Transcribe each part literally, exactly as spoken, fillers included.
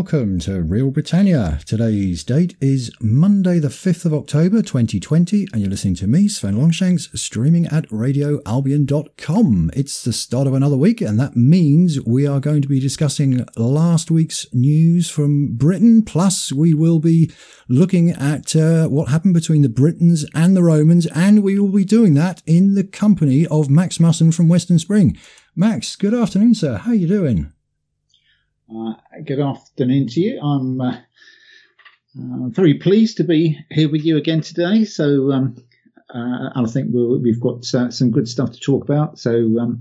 welcome to Real Britannia. Today's date is Monday the fifth of October twenty twenty, and you're listening to me, Sven Longshanks, streaming at radio albion dot com. It's the start of another week, and that means we are going to be discussing last week's news from Britain, plus we will be looking at uh, what happened between the Britons and the Romans, and we will be doing that in the company of Max Musson from Western Spring. Max, good afternoon, sir. How are you doing? Uh, good afternoon to you. I'm uh, uh, very pleased to be here with you again today. So um, uh, I think we'll, we've got uh, some good stuff to talk about. So um,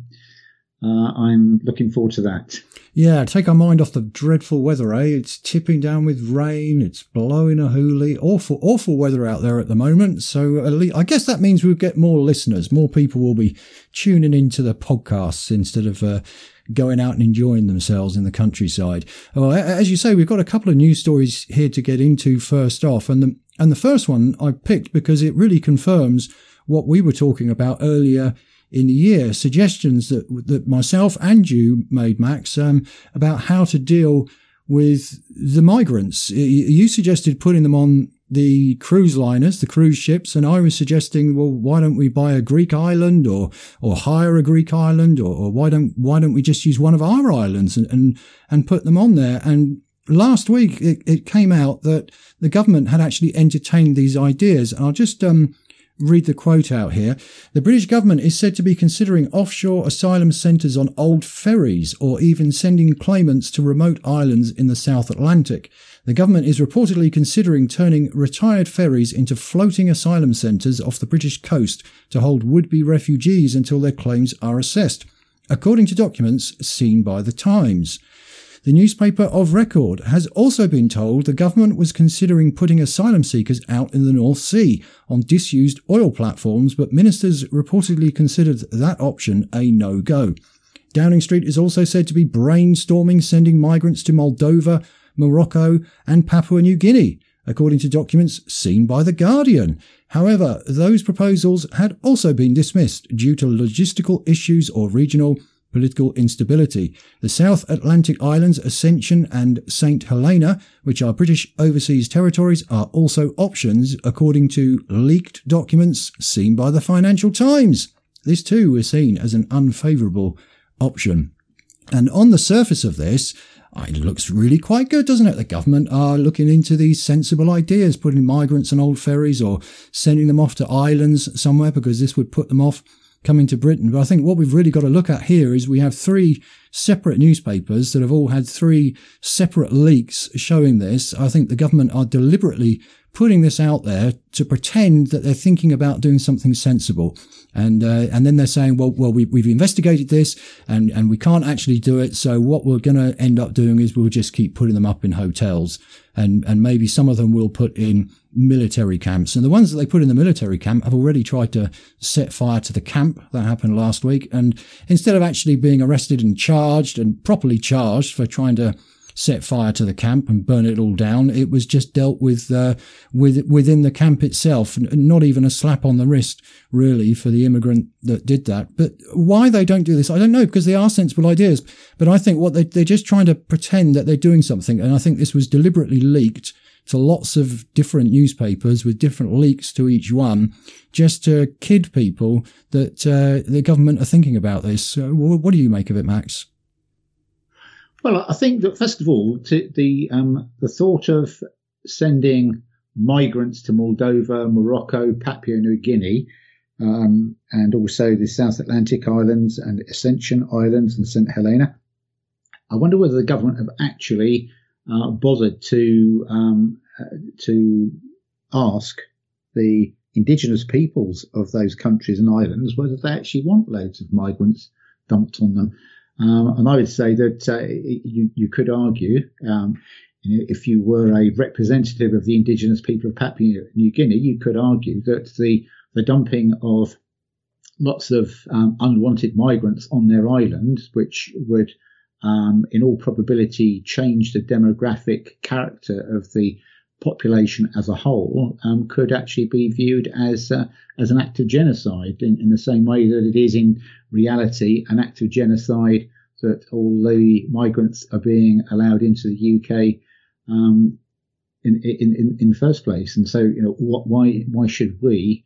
uh, I'm looking forward to that. Yeah, take our mind off the dreadful weather, eh? It's tipping down with rain. It's blowing a hoolie. Awful, awful weather out there at the moment. So at least, I guess that means we'll get more listeners. More people will be tuning into the podcasts instead of uh, going out and enjoying themselves in the countryside. Well, as you say, we've got a couple of news stories here to get into first off. And the, and the first one I picked because it really confirms what we were talking about earlier in the year, suggestions that that myself and you made, Max, um, about how to deal with the migrants. You suggested putting them on the cruise liners, the cruise ships, and I was suggesting, well, why don't we buy a Greek island or or hire a Greek island, or, or why don't why don't we just use one of our islands and and, and put them on there? And last week it, it came out that the government had actually entertained these ideas, and I'll just um. read the quote out here. The British government is said to be considering offshore asylum centres on old ferries, or even sending claimants to remote islands in the South Atlantic. The government is reportedly considering turning retired ferries into floating asylum centres off the British coast to hold would-be refugees until their claims are assessed, according to documents seen by The Times. The newspaper of record has also been told the government was considering putting asylum seekers out in the North Sea on disused oil platforms, but ministers reportedly considered that option a no-go. Downing Street is also said to be brainstorming sending migrants to Moldova, Morocco and Papua New Guinea, according to documents seen by The Guardian. However, those proposals had also been dismissed due to logistical issues or regional political instability. The South Atlantic islands Ascension and Saint Helena, which are British overseas territories, are also options, according to leaked documents seen by the Financial Times. This too was seen as an unfavourable option. And on the surface of this, it looks really quite good, doesn't it? The government are looking into these sensible ideas, putting migrants on old ferries or sending them off to islands somewhere, because this would put them off coming to Britain. But I think what we've really got to look at here is we have three separate newspapers that have all had three separate leaks showing this. I think the government are deliberately putting this out there to pretend that they're thinking about doing something sensible. And uh, and then they're saying, well, well, we, we've investigated this and, and we can't actually do it. So what we're going to end up doing is we'll just keep putting them up in hotels. And, and maybe some of them will put in military camps. And the ones that they put in the military camp have already tried to set fire to the camp. That happened last week. And instead of actually being arrested and charged and properly charged for trying to set fire to the camp and burn it all down, it was just dealt with uh, with within the camp itself, and not even a slap on the wrist really for the immigrant that did that. But why they don't do this, I don't know, because they are sensible ideas. But I think what they, they're just trying to pretend that they're doing something, and I think this was deliberately leaked to lots of different newspapers with different leaks to each one, just to kid people that uh, the government are thinking about this. So what do you make of it, Max? Well, I think that first of all, to the um, the thought of sending migrants to Moldova, Morocco, Papua New Guinea, um, and also the South Atlantic Islands and Ascension Islands and Saint Helena, I wonder whether the government have actually uh, bothered to um, uh, to ask the indigenous peoples of those countries and islands whether they actually want loads of migrants dumped on them. Um, and I would say that uh, you, you could argue, um, you know, if you were a representative of the indigenous people of Papua New Guinea, you could argue that the, the dumping of lots of um, unwanted migrants on their island, which would, um, in all probability, change the demographic character of the population as a whole, um, could actually be viewed as uh, as an act of genocide, in, in the same way that it is in reality an act of genocide that all the migrants are being allowed into the U K um, in, in, in, in the first place. And so, you know, what, why, why should we,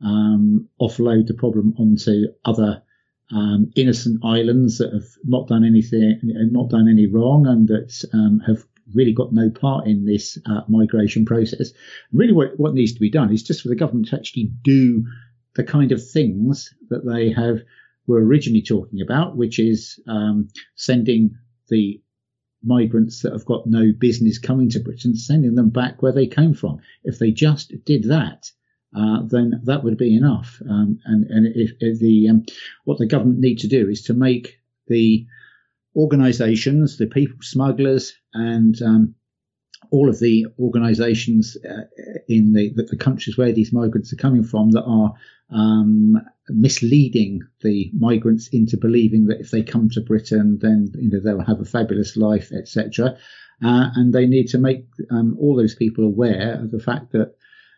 um, offload the problem onto other, um, innocent islands that have not done anything, not done any wrong, and that, um, have really got no part in this, uh, migration process. Really what, what needs to be done is just for the government to actually do the kind of things that they have, were originally talking about, which is, um, sending the migrants that have got no business coming to Britain, sending them back where they came from. If they just did that, uh, then that would be enough. Um, and and if, if the um, what the government need to do is to make the organisations, the people smugglers, and um, all of the organisations uh, in the, the the countries where these migrants are coming from that are um, misleading the migrants into believing that if they come to Britain, then you know they'll have a fabulous life, et cetera. Uh, and they need to make um, all those people aware of the fact that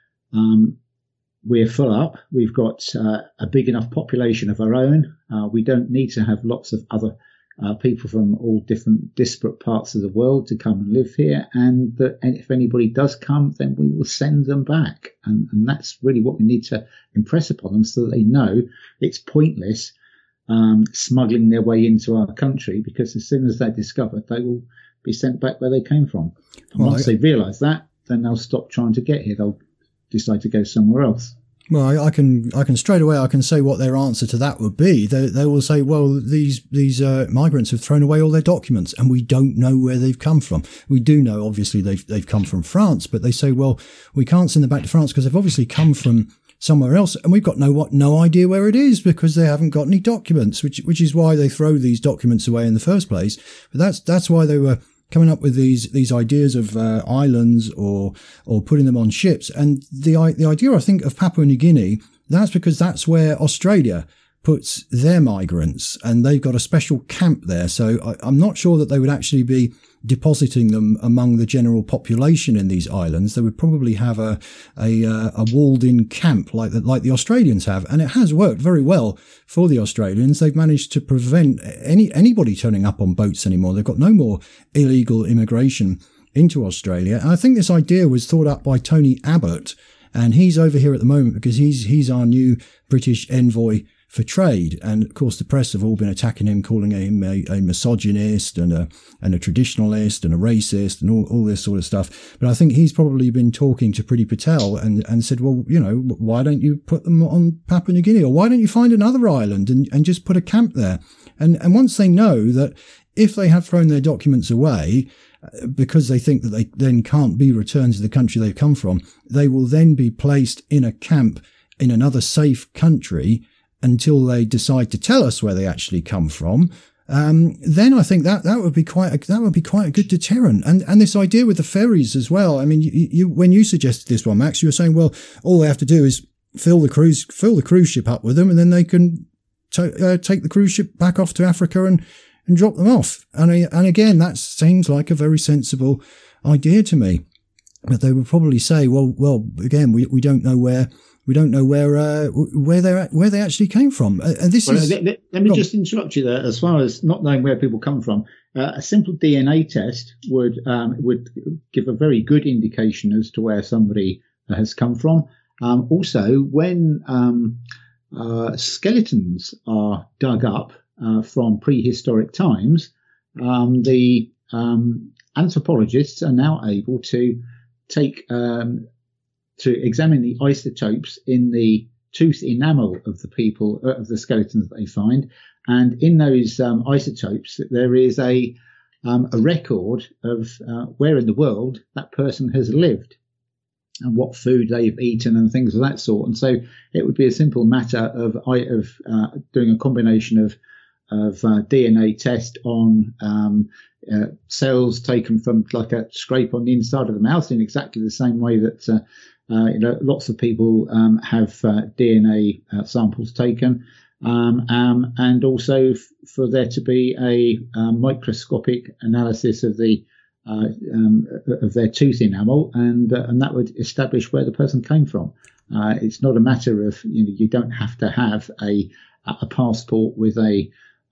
um, we're full up. We've got uh, a big enough population of our own. Uh, we don't need to have lots of other Uh, people from all different disparate parts of the world to come and live here, and that if anybody does come, then we will send them back. And, and that's really what we need to impress upon them, so that they know it's pointless um, smuggling their way into our country, because as soon as they're discovered, they will be sent back where they came from. And well, once I, they realise that, then they'll stop trying to get here. They'll decide to go somewhere else. Well, I, I can, I can straight away, I can say what their answer to that would be. They, they will say, well, these, these, uh, migrants have thrown away all their documents and we don't know where they've come from. We do know, obviously, they've, they've come from France, but they say, well, we can't send them back to France because they've obviously come from somewhere else and we've got no, what, no idea where it is because they haven't got any documents, which, which is why they throw these documents away in the first place. But that's, that's why they were coming up with these these ideas of uh, islands or or putting them on ships. And the the idea, I think, of Papua New Guinea, that's because that's where Australia puts their migrants, and they've got a special camp there. So I, I'm not sure that they would actually be depositing them among the general population in these islands. They would probably have a a, a walled-in camp like the, like the Australians have, and it has worked very well for the Australians. They've managed to prevent any anybody turning up on boats anymore. They've got no more illegal immigration into Australia. And I think this idea was thought up by Tony Abbott, and he's over here at the moment because he's he's our new British envoy for trade. And of course, the press have all been attacking him, calling him a, a misogynist and a, and a traditionalist and a racist and all, all this sort of stuff. But I think he's probably been talking to Priti Patel and, and said, well, you know, why don't you put them on Papua New Guinea, or why don't you find another island and, and just put a camp there? And, and once they know that if they have thrown their documents away, because they think that they then can't be returned to the country they've come from, they will then be placed in a camp in another safe country until they decide to tell us where they actually come from. Um, then I think that, that would be quite a, that would be quite a good deterrent. And, and this idea with the ferries as well. I mean, you, you, when you suggested this one, Max, you were saying, well, all they have to do is fill the cruise, fill the cruise ship up with them, and then they can to, uh, take the cruise ship back off to Africa and, and drop them off. And, and again, that seems like a very sensible idea to me. But they would probably say, well, well, again, we, we don't know where, We don't know where uh, where they where they actually came from. Uh, and this well, is. Let, let, let me just interrupt you there. As far as not knowing where people come from, uh, a simple D N A test would um, would give a very good indication as to where somebody has come from. Um, also, when um, uh, skeletons are dug up uh, from prehistoric times, um, the um, anthropologists are now able to take. Um, to examine the isotopes in the tooth enamel of the people, uh, of the skeletons that they find. And in those um, isotopes, there is a um, a record of uh, where in the world that person has lived and what food they've eaten and things of that sort. And so it would be a simple matter of, of uh, doing a combination of of uh, D N A test on um, uh, cells taken from like a scrape on the inside of the mouth in exactly the same way that uh, Uh, you know, lots of people um, have uh, D N A uh, samples taken, um, um, and also f- for there to be a, a microscopic analysis of the uh, um, of their tooth enamel, and uh, and that would establish where the person came from. Uh, it's not a matter of you know you don't have to have a a passport with a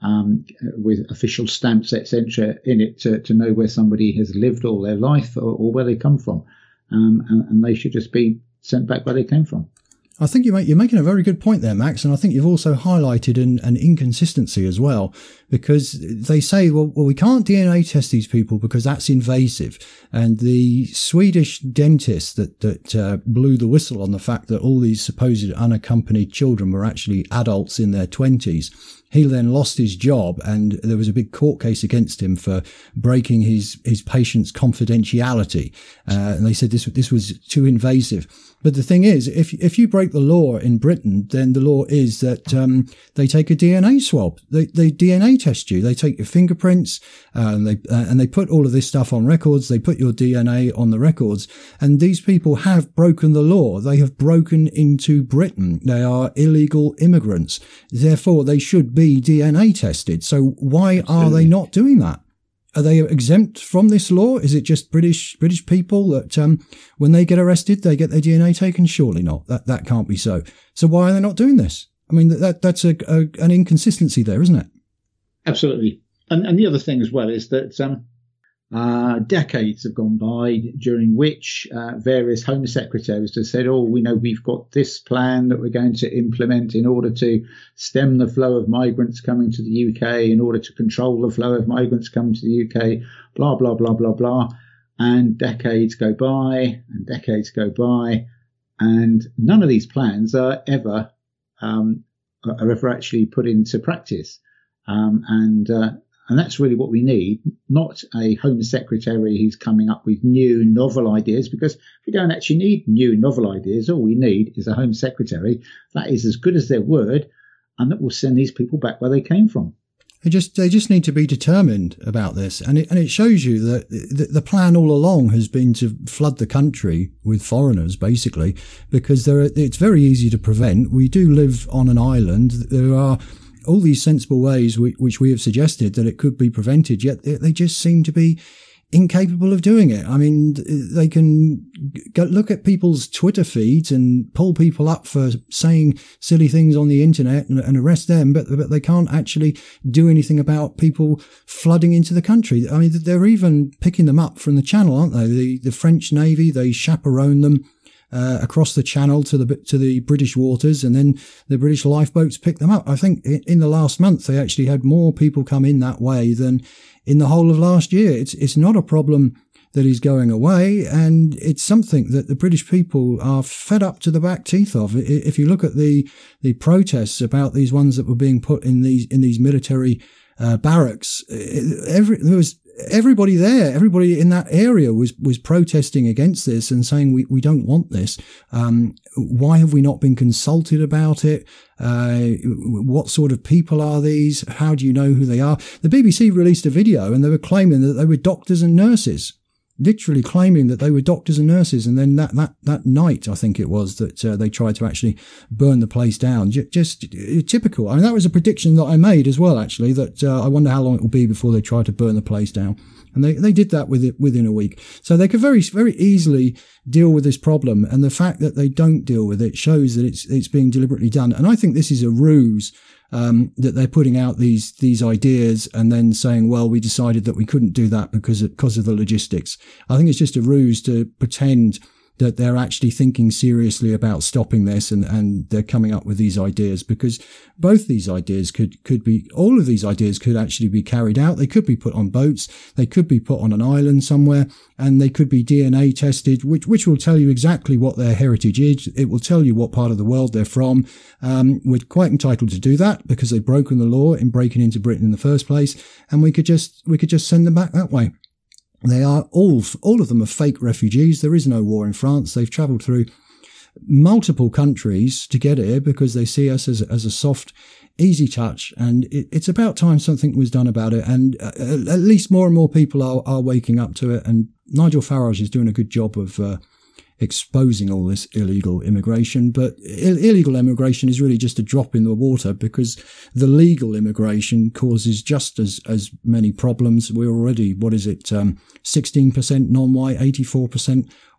um, with official stamps, et cetera, in it to, to know where somebody has lived all their life or, or where they come from. Um, and, and they should just be sent back where they came from. I think you make, you're making a very good point there, Max, and I think you've also highlighted an, an inconsistency as well, because they say, well, well, we can't D N A test these people because that's invasive. And the Swedish dentist that, that uh, blew the whistle on the fact that all these supposed unaccompanied children were actually adults in their twenties, he then lost his job, and there was a big court case against him for breaking his, his patient's confidentiality. Uh, and they said this, this was too invasive. But the thing is, if if you break the law in Britain, then the law is that um, they take a D N A swab. They they D N A test you. They take your fingerprints, uh, and they uh, and they put all of this stuff on records. They put your D N A on the records. And these people have broken the law. They have broken into Britain. They are illegal immigrants. Therefore, they should be D N A tested. So why Absolutely. Are they not doing that? Are they exempt from this law? Is it just British British people that um, when they get arrested, they get their D N A taken? Surely not. That that can't be so. So why are they not doing this? I mean, that that's a, a an inconsistency there, isn't it? Absolutely. And and the other thing as well is that um, uh, decades have gone by during which uh, various Home Secretaries have said, oh, we know we've got this plan that we're going to implement in order to stem the flow of migrants coming to the U K, in order to control the flow of migrants coming to the U K, blah, blah, blah, blah, blah. And decades go by and decades go by, and none of these plans are ever um, are ever actually put into practice. Um, and uh, And that's really what we need, not a Home Secretary who's coming up with new novel ideas, because we don't actually need new novel ideas. All we need is a Home Secretary that is as good as their word and that will send these people back where they came from. They just they just need to be determined about this. And it, and it shows you that the, the plan all along has been to flood the country with foreigners, basically, because there are, it's very easy to prevent. We do live on an island. There are all these sensible ways we, which we have suggested that it could be prevented, yet they just seem to be incapable of doing it. I mean, they can go look at people's Twitter feeds and pull people up for saying silly things on the internet and, and arrest them, but, but they can't actually do anything about people flooding into the country. I mean, they're even picking them up from the channel, aren't they? The, the French Navy, they chaperone them Uh, across the channel to the to the British waters, and then the British lifeboats pick them up. I think in the last month they actually had more people come in that way than in the whole of last year. It's it's not a problem that is going away, and it's something that the British people are fed up to the back teeth of. If you look at the the protests about these ones that were being put in these in these military uh, barracks, every there was. Everybody there, everybody in that area was, was protesting against this and saying, we, we don't want this. Um, why have we not been consulted about it? Uh, what sort of people are these? How do you know who they are? The B B C released a video and they were claiming that they were doctors and nurses, literally claiming that they were doctors and nurses. And then that, that, that night, I think it was, that uh, they tried to actually burn the place down. J- just uh, typical. I mean, that was a prediction that I made as well, actually, that uh, I wonder how long it will be before they try to burn the place down. And they, they did that with it within a week. So they could very, very easily deal with this problem. And the fact that they don't deal with it shows that it's, it's being deliberately done. And I think this is a ruse. Um, that they're putting out these these ideas and then saying, well, we decided that we couldn't do that because of, because of the logistics. I think it's just a ruse to pretend that they're actually thinking seriously about stopping this, and, and they're coming up with these ideas, because both these ideas could, could be, all of these ideas could actually be carried out. They could be put on boats. They could be put on an island somewhere, and they could be D N A tested, which, which will tell you exactly what their heritage is. It will tell you what part of the world they're from. Um, we're quite entitled to do that because they've broken the law in breaking into Britain in the first place. And we could just, we could just send them back that way. They are all, all of them are fake refugees. There is no war in France. They've travelled through multiple countries to get here because they see us as, as a soft, easy touch. And it, it's about time something was done about it. And uh, at least more and more people are, are waking up to it. And Nigel Farage is doing a good job of uh, exposing all this illegal immigration. But Ill- illegal immigration is really just a drop in the water, because the legal immigration causes just as, as many problems. We're already, what is it, um, sixteen percent non-white, eighty-four percent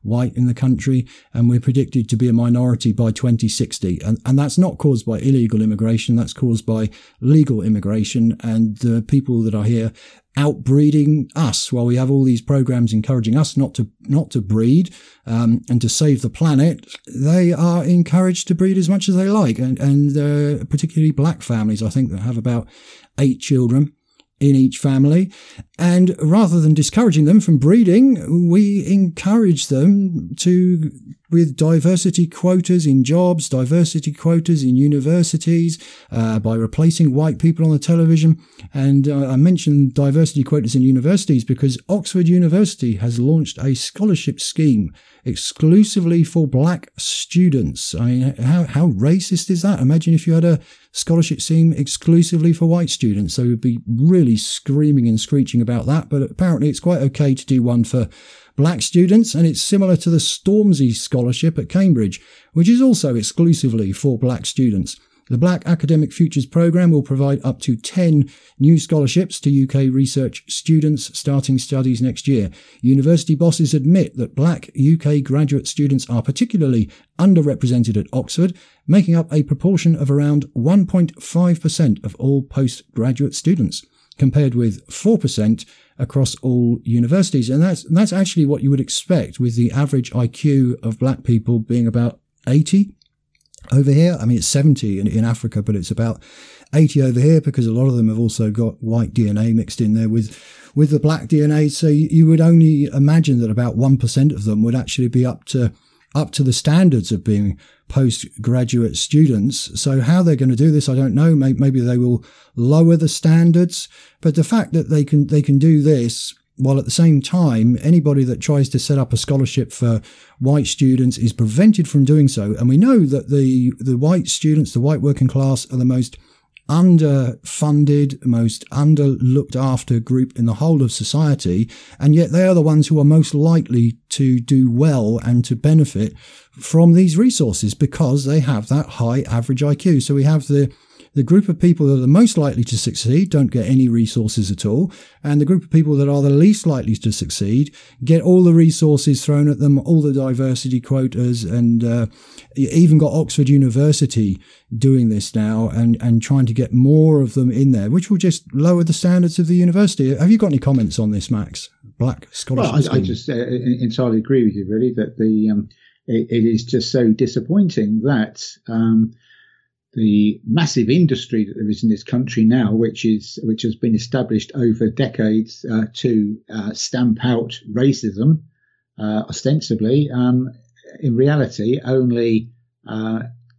white in the country, and we're predicted to be a minority by twenty sixty. And, and that's not caused by illegal immigration, that's caused by legal immigration and the people that are here outbreeding us, while we have all these programs encouraging us not to not to breed um, and to save the planet. They are encouraged to breed as much as they like, and, and uh, particularly black families, I think, that have about eight children in each family. And rather than discouraging them from breeding, we encourage them to, with diversity quotas in jobs, diversity quotas in universities, uh, by replacing white people on the television. And uh, I mentioned diversity quotas in universities because Oxford University has launched a scholarship scheme exclusively for black students. I mean, how, how racist is that? Imagine if you had a scholarship scheme exclusively for white students. They would be really screaming and screeching about that. But apparently it's quite okay to do one for black students, and it's similar to the Stormzy Scholarship at Cambridge, which is also exclusively for black students. The Black Academic Futures Programme will provide up to ten new scholarships to U K research students starting studies next year. University bosses admit that black U K graduate students are particularly underrepresented at Oxford, making up a proportion of around one point five percent of all postgraduate students, compared with four percent across all universities. And that's, that's actually what you would expect, with the average I Q of black people being about eighty. Over here, I mean, it's seventy in, in Africa, but it's about eighty over here because a lot of them have also got white D N A mixed in there with, with the black D N A. So you, you would only imagine that about one percent of them would actually be up to, up to the standards of being postgraduate students. So how they're going to do this, I don't know. Maybe, maybe they will lower the standards, but the fact that they can, they can do this while at the same time, anybody that tries to set up a scholarship for white students is prevented from doing so. And we know that the, the white students, the white working class, are the most underfunded, most underlooked after group in the whole of society. And yet they are the ones who are most likely to do well and to benefit from these resources because they have that high average I Q. So we have the The group of people that are the most likely to succeed don't get any resources at all. And the group of people that are the least likely to succeed get all the resources thrown at them, all the diversity quotas, and uh, even got Oxford University doing this now and, and trying to get more of them in there, which will just lower the standards of the university. Have you got any comments on this, Max? Black scholarship. Well, I, I just uh, entirely agree with you, really, that the um, it, it is just so disappointing that um, the massive industry that there is in this country now, which is which has been established over decades uh, to uh, stamp out racism, uh, ostensibly, um, in reality, only uh,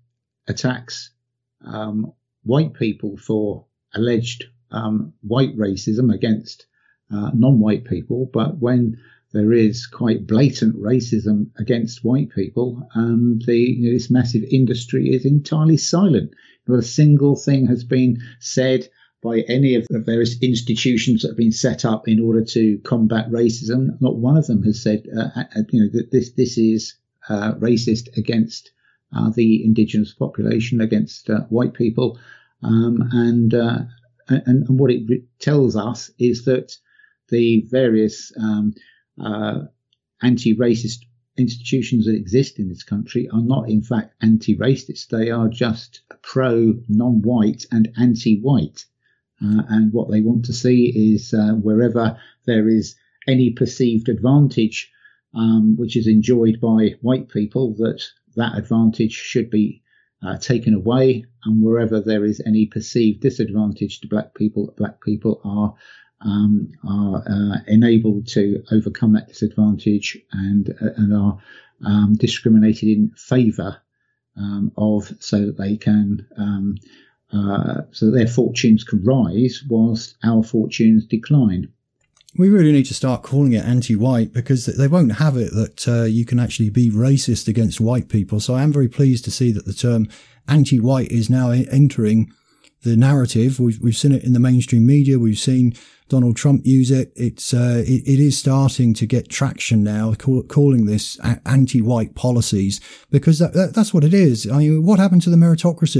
attacks um, white people for alleged um, white racism against uh, non-white people. But when there is quite blatant racism against white people, and the you know, this massive industry is entirely silent. Not a single thing has been said by any of the various institutions that have been set up in order to combat racism. Not one of them has said, uh, you know, that this this is uh, racist against uh, the indigenous population, against uh, white people, um, and, uh, and and what it tells us is that the various um, Uh, anti-racist institutions that exist in this country are not, in fact, anti-racist. They are just pro-non-white and anti-white. Uh, and what they want to see is uh, wherever there is any perceived advantage um, which is enjoyed by white people, that that advantage should be uh, taken away. And wherever there is any perceived disadvantage to black people, black people are Um, are uh, enabled to overcome that disadvantage and uh, and are um, discriminated in favour um, of, so that they can um, uh, so that their fortunes can rise whilst our fortunes decline. We really need to start calling it anti-white, because they won't have it that uh, you can actually be racist against white people. So I am very pleased to see that the term anti-white is now entering the narrative. We've, we've seen it in the mainstream media. We've seen Donald Trump use it. It's uh, it, it is starting to get traction now, call, calling this a- anti-white policies, because that, that, that's what it is. I mean, what happened to the meritocracy?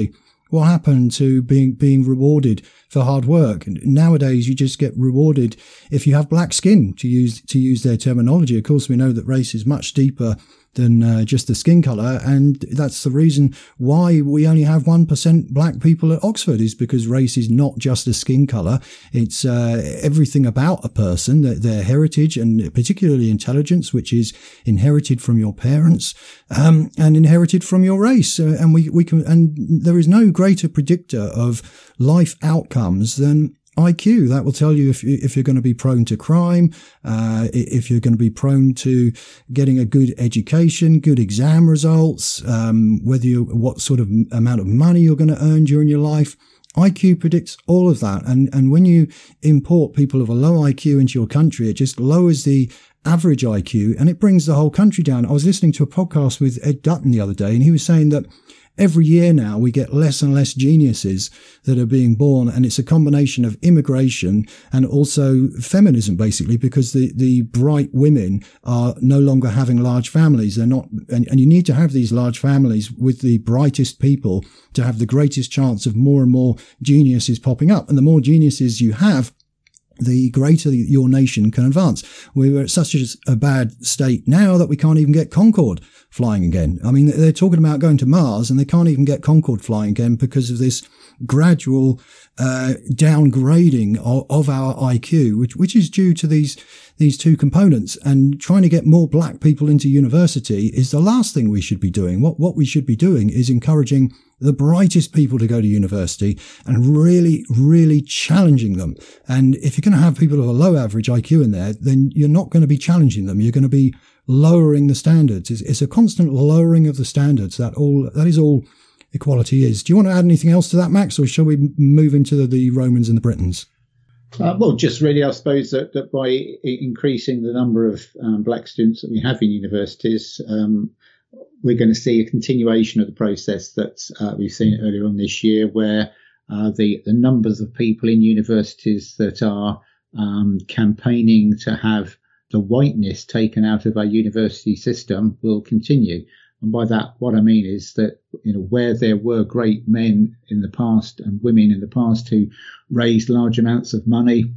What happened to being being rewarded for hard work? And nowadays, you just get rewarded if you have black skin, to use to use their terminology. Of course, we know that race is much deeper than uh, just the skin colour, and that's the reason why we only have one percent black people at Oxford, is because race is not just a skin colour. It's uh, everything about a person, their, their heritage, and particularly intelligence, which is inherited from your parents um, and inherited from your race. Uh, and we, we can, and there is no greater predictor of life outcomes than I Q. That will tell you if if you're going to be prone to crime, uh, if you're going to be prone to getting a good education, good exam results, um, whether you what sort of amount of money you're going to earn during your life. I Q predicts all of that, and and when you import people of a low I Q into your country, it just lowers the average I Q and it brings the whole country down. I was listening to a podcast with Ed Dutton the other day, and he was saying that every year now we get less and less geniuses that are being born, and it's a combination of immigration and also feminism, basically, because the, the bright women are no longer having large families. They're not, and, and you need to have these large families with the brightest people to have the greatest chance of more and more geniuses popping up. And the more geniuses you have, the greater your nation can advance. We're at such a bad state now that we can't even get Concorde flying again. I mean, they're talking about going to Mars and they can't even get Concorde flying again because of this gradual uh, downgrading of, of our I Q, which which is due to these these two components. And trying to get more black people into university is the last thing we should be doing. What what we should be doing is encouraging the brightest people to go to university and really, really challenging them. And if you're going to have people of a low average I Q in there, then you're not going to be challenging them. You're going to be lowering the standards. It's, it's a constant lowering of the standards. That all, that is all equality is. Do you want to add anything else to that, Max, or shall we move into the, the Romans and the Britons? Uh, well, just really, I suppose that, that by increasing the number of um, black students that we have in universities, um, we're going to see a continuation of the process that uh, we've seen earlier on this year, where uh, the, the numbers of people in universities that are um, campaigning to have the whiteness taken out of our university system will continue. And by that, what I mean is that, you know, where there were great men in the past and women in the past who raised large amounts of money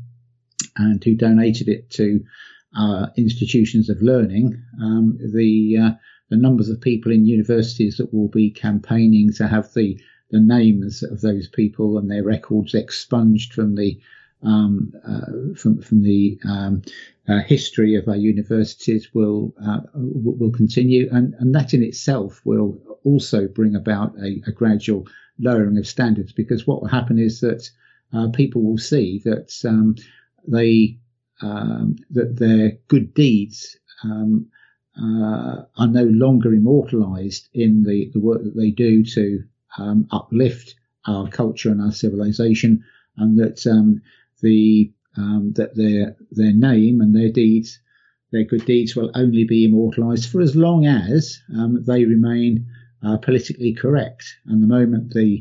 and who donated it to uh, institutions of learning, um, the uh, the numbers of people in universities that will be campaigning to have the, the names of those people and their records expunged from the um, uh, from from the um, uh, history of our universities will uh, will continue, and and that in itself will also bring about a, a gradual lowering of standards, because what will happen is that uh, people will see that um, they um, that their good deeds um, Uh, are no longer immortalized in the, the work that they do to um, uplift our culture and our civilization, and that um, the um, that their their name and their deeds, their good deeds, will only be immortalized for as long as um, they remain uh, politically correct. And the moment the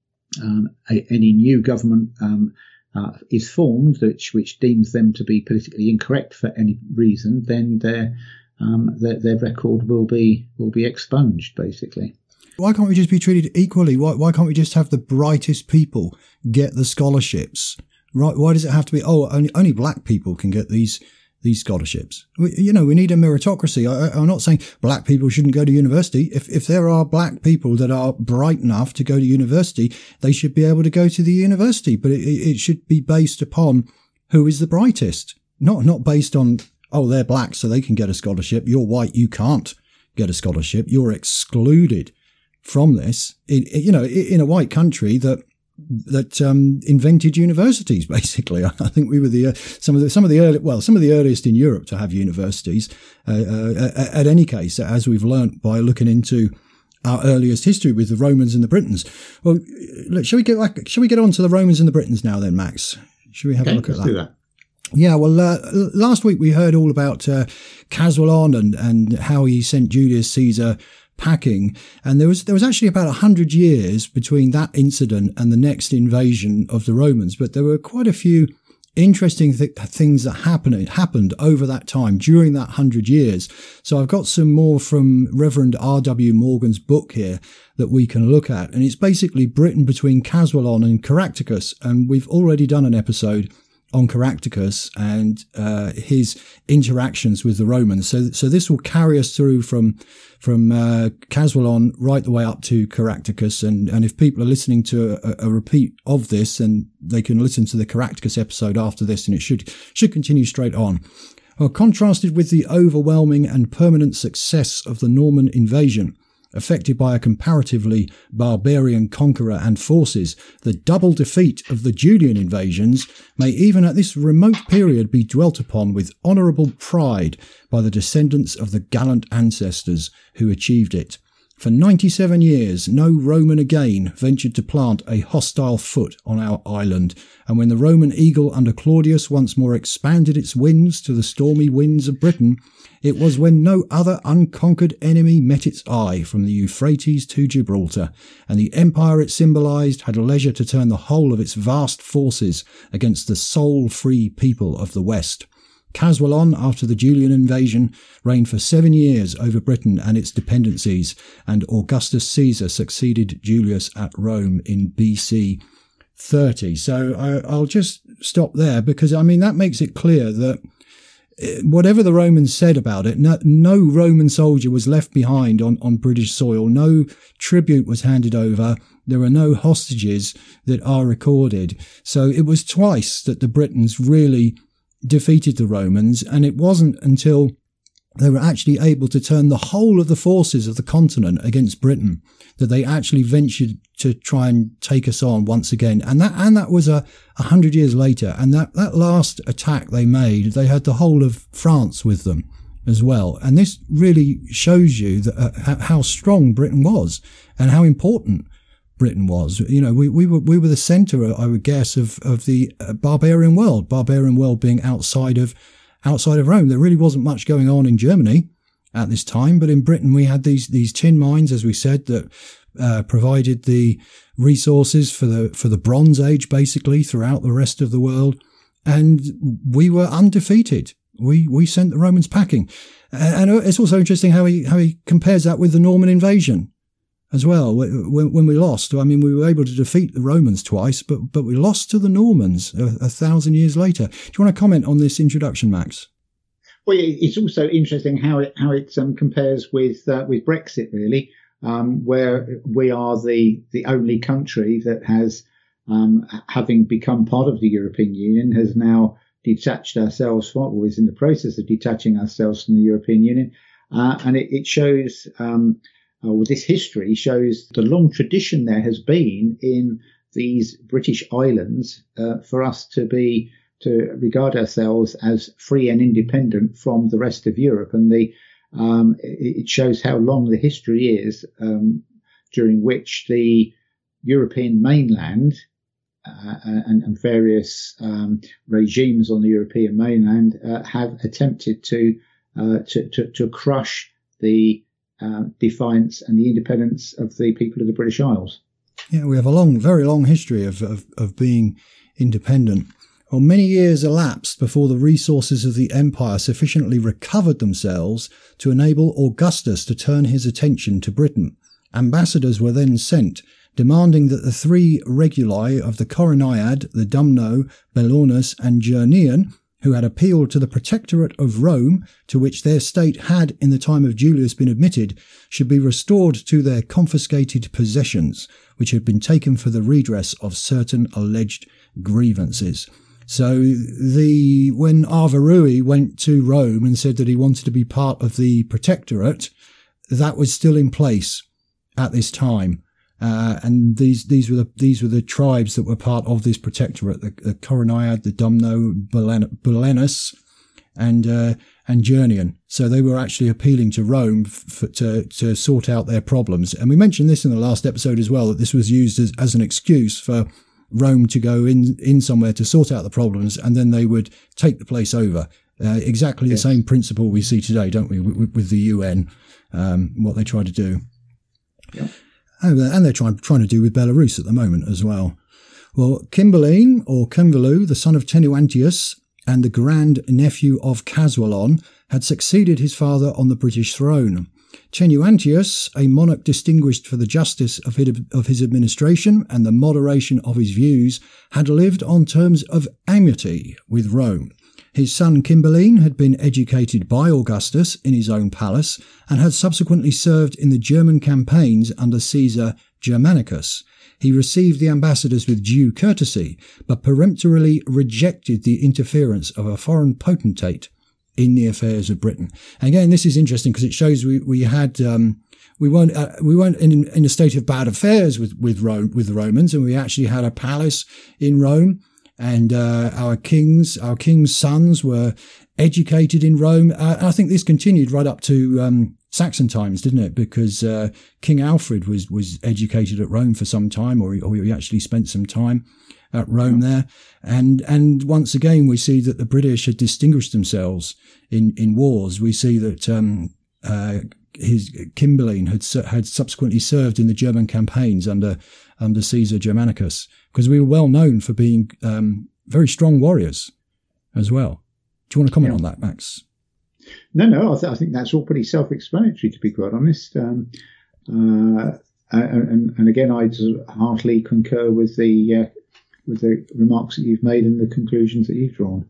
um, a, any new government um, uh, is formed, which which deems them to be politically incorrect for any reason, then they're Um, their, their record will be will be expunged, basically. Why can't we just be treated equally? Why why can't we just have the brightest people get the scholarships? Right? Why does it have to be? Oh, only only black people can get these these scholarships. We, you know, we need a meritocracy. I, I'm not saying black people shouldn't go to university. If if there are black people that are bright enough to go to university, they should be able to go to the university. But it, it should be based upon who is the brightest, not not based on, oh, they're black, so they can get a scholarship. You're white, you can't get a scholarship. You're excluded from this. It, it, you know, in a white country that that um, invented universities, basically. I think we were the uh, some of the some of the early, well, some of the earliest in Europe to have universities. Uh, uh, at any case, as we've learnt by looking into our earliest history with the Romans and the Britons. Well, look, shall we get back? Shall we get on to the Romans and the Britons now, then, Max? Shall we have okay, a look at let's that? do that. Yeah, well, uh, last week we heard all about uh, Caswallon and, and how he sent Julius Caesar packing, and there was there was actually about a hundred years between that incident and the next invasion of the Romans. But there were quite a few interesting th- things that happened happened over that time during that hundred years. So I've got some more from Reverend R W Morgan's book here that we can look at, and it's basically Britain between Caswallon and Caractacus, and we've already done an episode on Caractacus and uh, his interactions with the Romans. So, so this will carry us through from from uh, Caswallon right the way up to Caractacus. And, and if people are listening to a, a repeat of this, then they can listen to the Caractacus episode after this, and it should should continue straight on. Well, contrasted with the overwhelming and permanent success of the Norman invasion, affected by a comparatively barbarian conqueror and forces, the double defeat of the Julian invasions may even at this remote period be dwelt upon with honourable pride by the descendants of the gallant ancestors who achieved it. For ninety-seven years, no Roman again ventured to plant a hostile foot on our island, and when the Roman eagle under Claudius once more expanded its wings to the stormy winds of Britain, it was when no other unconquered enemy met its eye from the Euphrates to Gibraltar, and the empire it symbolised had leisure to turn the whole of its vast forces against the sole free people of the West. Caswallon, after the Julian invasion, reigned for seven years over Britain and its dependencies, and Augustus Caesar succeeded Julius at Rome in B C thirty. So I, I'll just stop there because, I mean, that makes it clear that whatever the Romans said about it, no, no Roman soldier was left behind on, on British soil. No tribute was handed over. There are no hostages that are recorded. So it was twice that the Britons really defeated the Romans, and it wasn't until they were actually able to turn the whole of the forces of the continent against Britain that they actually ventured to try and take us on once again. And that and that was a, a hundred years later. And that, that last attack they made, they had the whole of France with them as well. And this really shows you that, uh, how strong Britain was and how important Britain was. You know, we, we were we were the centre, I would guess, of of the barbarian world. Barbarian world being outside of outside of Rome. There really wasn't much going on in Germany at this time, but in Britain we had these these tin mines, as we said, that uh, provided the resources for the for the Bronze Age, basically throughout the rest of the world, and we were undefeated. We we sent the Romans packing, and it's also interesting how he how he compares that with the Norman invasion as well. When, when we lost, I mean, we were able to defeat the Romans twice, but but we lost to the Normans a, a thousand years later. Do you want to comment on this introduction, Max? Well, it's also interesting how it how it um, compares with uh, with Brexit, really, um, where we are the the only country that has, um, having become part of the European Union, has now detached ourselves from, or is in the process of detaching ourselves from the European Union, uh, and it, it shows. Um, Uh, well, this history shows the long tradition there has been in these British islands uh, for us to be to regard ourselves as free and independent from the rest of Europe, and the um, it shows how long the history is um, during which the European mainland uh, and, and various um, regimes on the European mainland uh, have attempted to, uh, to to to crush the Uh, defiance and the independence of the people of the British Isles. Yeah, we have a long, very long history of, of, of being independent. Well, many years elapsed before the resources of the empire sufficiently recovered themselves to enable Augustus to turn his attention to Britain. Ambassadors were then sent, demanding that the three reguli of the Coronaiad, the Dumno, Belonas, and Jernian, who had appealed to the Protectorate of Rome, to which their state had in the time of Julius been admitted, should be restored to their confiscated possessions, which had been taken for the redress of certain alleged grievances. So the when Avarui went to Rome and said that he wanted to be part of the Protectorate, that was still in place at this time. Uh, and these these were the these were the tribes that were part of this protectorate: the, the Coronaiad, the Dumno, Belenus, and uh, and Jernian. So they were actually appealing to Rome for, to to sort out their problems. And we mentioned this in the last episode as well, that this was used as, as an excuse for Rome to go in in somewhere to sort out the problems, and then they would take the place over. Uh, exactly yes. The same principle we see today, don't we, with, with the U N, um, what they try to do. Yeah. And they're trying trying to do with Belarus at the moment as well. Well, Cymbeline, or Cymbeline, the son of Tenuantius and the grand nephew of Caswallon, had succeeded his father on the British throne. Tenuantius, a monarch distinguished for the justice of his administration and the moderation of his views, had lived on terms of amity with Rome. His son Cymbeline had been educated by Augustus in his own palace and had subsequently served in the German campaigns under Caesar Germanicus. He received the ambassadors with due courtesy, but peremptorily rejected the interference of a foreign potentate in the affairs of Britain. And again, this is interesting because it shows we we had um, we weren't uh, we weren't in in a state of bad affairs with with Rome with the Romans, and we actually had a palace in Rome, and uh, our kings our kings' sons were educated in Rome. Uh, I think this continued right up to um, Saxon times, didn't it? Because uh, King Alfred was was educated at Rome for some time, or he, or he actually spent some time at Rome there. And and once again, we see that the British had distinguished themselves in, in wars. We see that um, uh, his Cymbeline had had subsequently served in the German campaigns under under Caesar Germanicus, because we were well known for being um, very strong warriors as well. Do you want to comment yeah. on that, Max? No, no, I, th- I think that's all pretty self-explanatory, to be quite honest. Um, uh, and, and again, I heartily concur with the uh, with the remarks that you've made and the conclusions that you've drawn.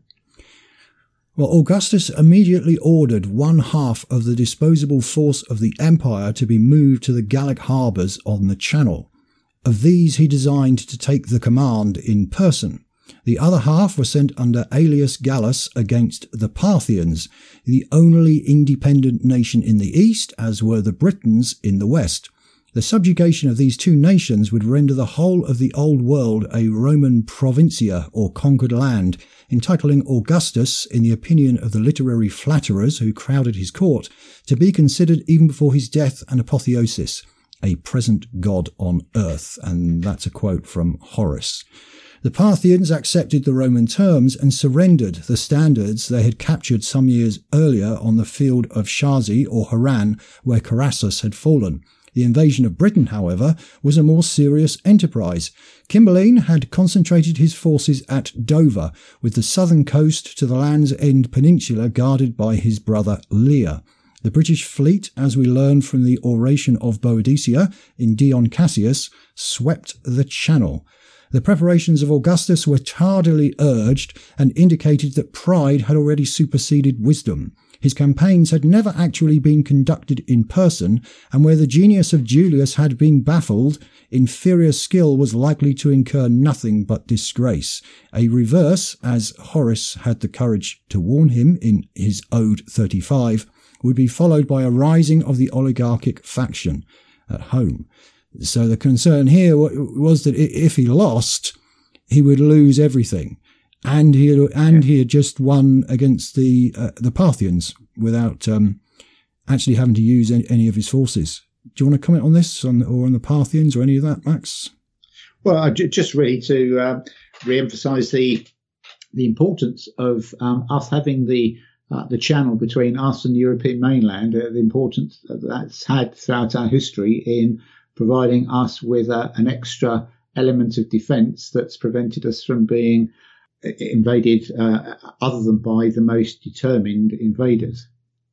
Well, Augustus immediately ordered one half of the disposable force of the empire to be moved to the Gallic harbours on the Channel. Of these, he designed to take the command in person. The other half were sent under Aelius Gallus against the Parthians, the only independent nation in the east, as were the Britons in the west. The subjugation of these two nations would render the whole of the Old World a Roman provincia, or conquered land, entitling Augustus, in the opinion of the literary flatterers who crowded his court, to be considered even before his death and apotheosis, a present god on earth. And that's a quote from Horace. The Parthians accepted the Roman terms and surrendered the standards they had captured some years earlier on the field of Shazi, or Haran, where Carassus had fallen. The invasion of Britain, however, was a more serious enterprise. Cymbeline had concentrated his forces at Dover, with the southern coast to the Land's End Peninsula guarded by his brother Lear. The British fleet, as we learn from the oration of Boadicea in Dion Cassius, swept the Channel. The preparations of Augustus were tardily urged and indicated that pride had already superseded wisdom. His campaigns had never actually been conducted in person, and where the genius of Julius had been baffled, inferior skill was likely to incur nothing but disgrace. A reverse, as Horace had the courage to warn him in his Ode thirty-five, would be followed by a rising of the oligarchic faction at home. So the concern here was that if he lost, he would lose everything. And he had, and yeah. he had just won against the uh, the Parthians without um, actually having to use any, any of his forces. Do you want to comment on this, on, or on the Parthians, or any of that, Max? Well, I j- just really to uh, re-emphasise the the importance of um, us having the uh, the channel between us and the European mainland, uh, the importance that that's had throughout our history in providing us with uh, an extra element of defence that's prevented us from being invaded uh, other than by the most determined invaders.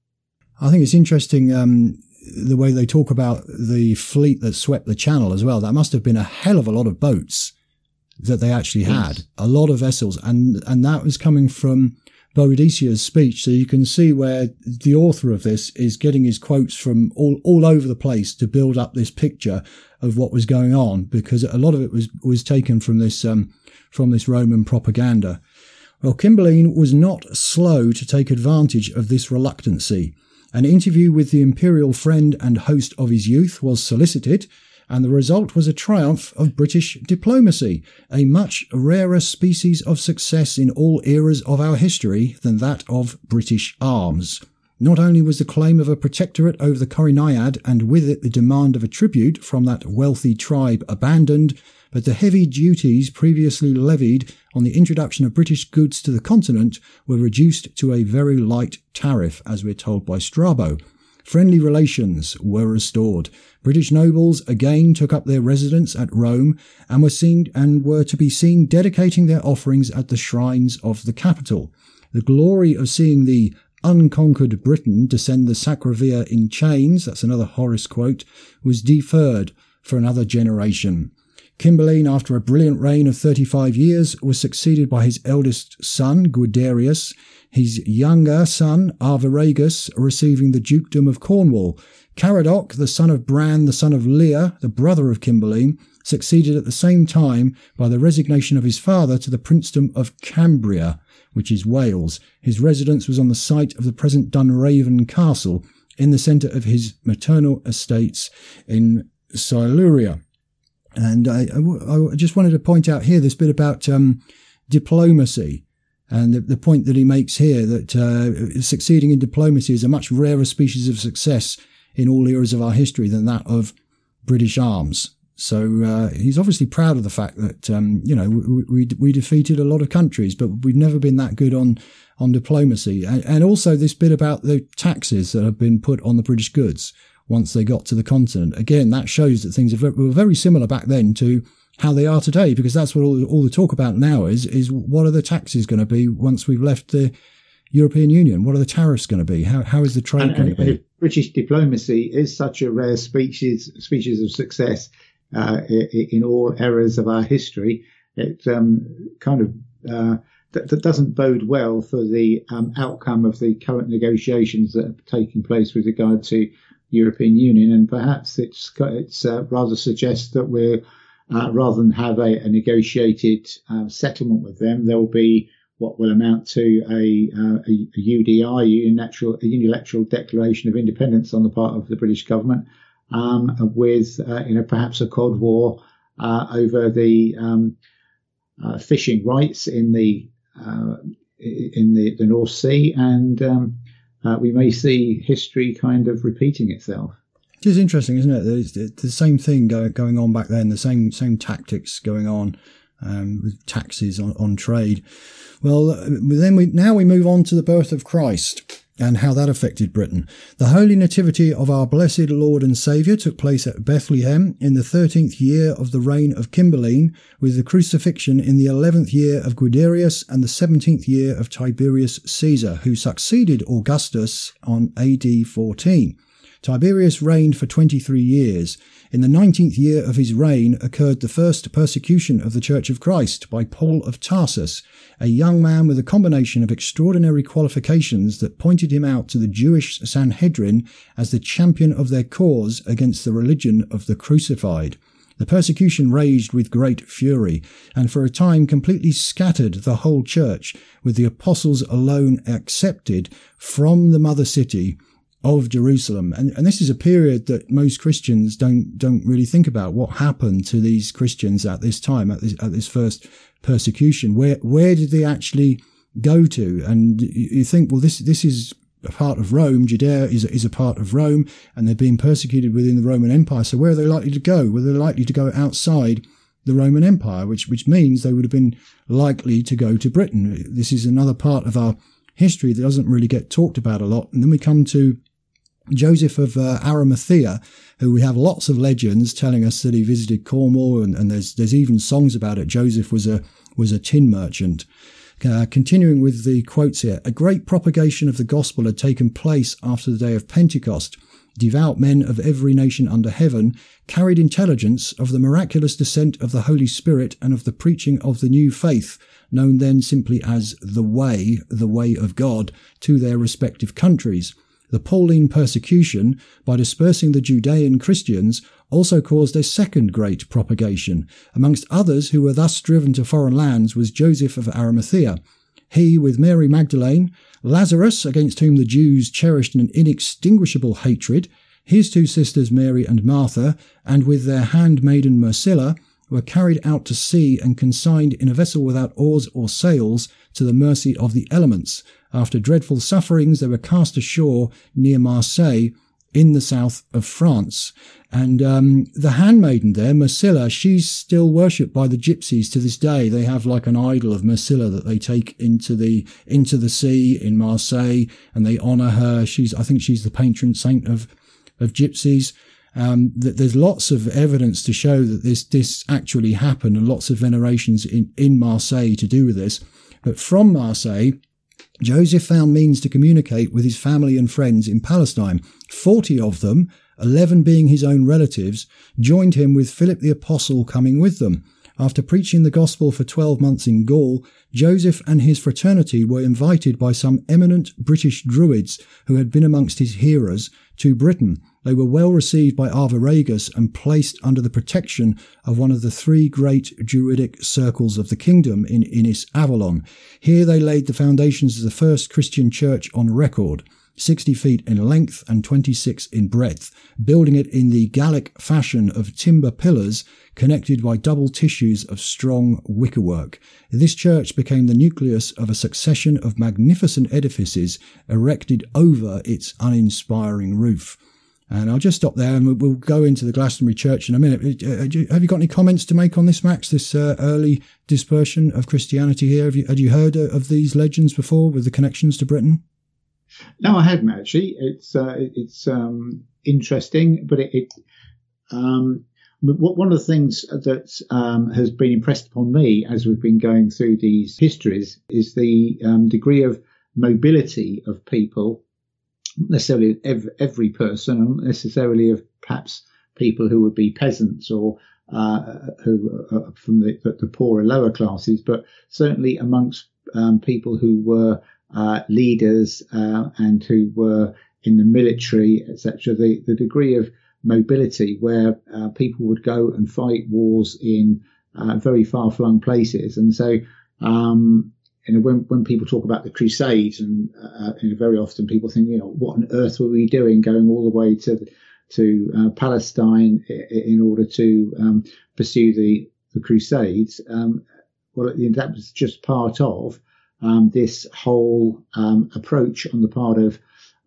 I think it's interesting um, the way they talk about the fleet that swept the Channel as well. That must have been a hell of a lot of boats that they actually had, yes. a lot of vessels, and and that was coming from Boadicea's speech. So you can see where the author of this is getting his quotes from all, all over the place to build up this picture of what was going on, because a lot of it was was taken from this um, from this Roman propaganda. Well, Cymbeline was not slow to take advantage of this reluctancy. An interview with the imperial friend and host of his youth was solicited, and the result was a triumph of British diplomacy, a much rarer species of success in all eras of our history than that of British arms. Not only was the claim of a protectorate over the Coronaiad, and with it the demand of a tribute from that wealthy tribe, abandoned, but the heavy duties previously levied on the introduction of British goods to the continent were reduced to a very light tariff, as we're told by Strabo. friendly relations were restored. British nobles again took up their residence at Rome and were seen and were to be seen dedicating their offerings at the shrines of the capital. The glory of seeing the unconquered Britain descend the Sacra Via in chains, that's another Horace quote, was deferred for another generation. Cymbeline, after a brilliant reign of thirty-five years, was succeeded by his eldest son, Guiderius, his younger son, Arviragus, receiving the dukedom of Cornwall. Caradoc, the son of Bran, the son of Lear, the brother of Cymbeline, succeeded at the same time by the resignation of his father to the princedom of Cambria, which is Wales. His residence was on the site of the present Dunraven Castle, in the centre of his maternal estates in Siluria. And I, I, I just wanted to point out here this bit about um, diplomacy, and the, the point that he makes here, that uh, succeeding in diplomacy is a much rarer species of success in all eras of our history than that of British arms. So uh, he's obviously proud of the fact that, um, you know, we, we, we defeated a lot of countries, but we've never been that good on, on diplomacy. And, and also this bit about the taxes that have been put on the British goods once they got to the continent. Again, that shows that things were very similar back then to how they are today, because that's what all, all the talk about now is, is what are the taxes going to be once we've left the European Union? What are the tariffs going to be? How How is the trade and, going and, to be? And British diplomacy is such a rare species, species of success uh, in, in all eras of our history. It um, kind of uh, that, that doesn't bode well for the um, outcome of the current negotiations that are taking place with regard to European Union, and perhaps it's it's uh, rather suggests that we're uh, rather than have a, a negotiated uh, settlement with them, there will be what will amount to a, uh, a, a U D I, unilateral, a unilateral declaration of independence on the part of the British government, um, with uh, you know perhaps a Cold War uh, over the um, uh, fishing rights in the uh, in the, the North Sea, and um, Uh, we may see history kind of repeating itself. It is interesting, isn't it? There's the same thing go, going on back then, the same same tactics going on um, with taxes on, on trade. Well, then we now we move on to the birth of Christ and how that affected Britain. The Holy Nativity of our blessed Lord and Saviour took place at Bethlehem in the thirteenth year of the reign of Cymbeline, with the crucifixion in the eleventh year of Guiderius and the seventeenth year of Tiberius Caesar, who succeeded Augustus on A D fourteen. Tiberius reigned for twenty-three years. In the nineteenth year of his reign occurred the first persecution of the Church of Christ by Paul of Tarsus, a young man with a combination of extraordinary qualifications that pointed him out to the Jewish Sanhedrin as the champion of their cause against the religion of the crucified. The persecution raged with great fury, and for a time completely scattered the whole church, with the apostles alone accepted from the mother city of Jerusalem. And, and this is a period that most Christians don't don't really think about. What happened to these Christians at this time, at this, at this first persecution? Where where did they actually go to? And you think, well, this this is a part of Rome. Judea is is a part of Rome, and they're being persecuted within the Roman Empire. So where are they likely to go? Were they likely to go outside the Roman Empire, which which means they would have been likely to go to Britain. This is another part of our history that doesn't really get talked about a lot. And then we come to Joseph of uh, Arimathea, who we have lots of legends telling us that he visited Cornwall, and, and there's there's even songs about it. Joseph was a was a tin merchant. Uh, continuing with the quotes here, a great propagation of the gospel had taken place after the day of Pentecost. Devout men of every nation under heaven carried intelligence of the miraculous descent of the Holy Spirit and of the preaching of the new faith, known then simply as the Way, the Way of God, to their respective countries. The Pauline persecution, by dispersing the Judean Christians, also caused a second great propagation. Amongst others who were thus driven to foreign lands was Joseph of Arimathea. He, with Mary Magdalene, Lazarus, against whom the Jews cherished an inextinguishable hatred, his two sisters Mary and Martha, and with their handmaiden Mercilla, were carried out to sea and consigned in a vessel without oars or sails to the mercy of the elements. After dreadful sufferings, they were cast ashore near Marseille in the south of France. And um, the handmaiden there, Myrcilla, she's still worshipped by the gypsies to this day. They have like an idol of Myrcilla that they take into the into the sea in Marseille, and they honour her. She's, I think she's the patron saint of of gypsies. Um, that there's lots of evidence to show that this this actually happened, and lots of venerations in, in Marseille to do with this. But from Marseille, Joseph found means to communicate with his family and friends in Palestine. Forty of them, eleven being his own relatives, joined him, with Philip the Apostle coming with them. After preaching the gospel for twelve months in Gaul, Joseph and his fraternity were invited by some eminent British Druids who had been amongst his hearers to Britain. They were well received by Arviragus and placed under the protection of one of the three great Druidic circles of the kingdom in Innis Avalon. Here they laid the foundations of the first Christian church on record, sixty feet in length and twenty-six in breadth, building it in the Gallic fashion of timber pillars connected by double tissues of strong wickerwork. This church became the nucleus of a succession of magnificent edifices erected over its uninspiring roof. And I'll just stop there, and we'll go into the Glastonbury Church in a minute. Have you got any comments to make on this, Max, this uh, early dispersion of Christianity here? Have you, had you heard of these legends before with the connections to Britain? No, I hadn't actually. It's uh, it's um, interesting, but it, it um, one of the things that um, has been impressed upon me as we've been going through these histories is the um, degree of mobility of people. Not necessarily every, every person, not necessarily of perhaps people who would be peasants or uh, who are from the, the poorer lower classes, but certainly amongst um, people who were uh, leaders uh, and who were in the military, et cetera. The, the degree of mobility where uh, people would go and fight wars in uh, very far-flung places, and so. Um, You know, when, when people talk about the Crusades, and uh, you know, very often people think, you know, what on earth were we doing going all the way to to uh, Palestine in order to um, pursue the, the Crusades? Um, well, that was just part of um, this whole um, approach on the part of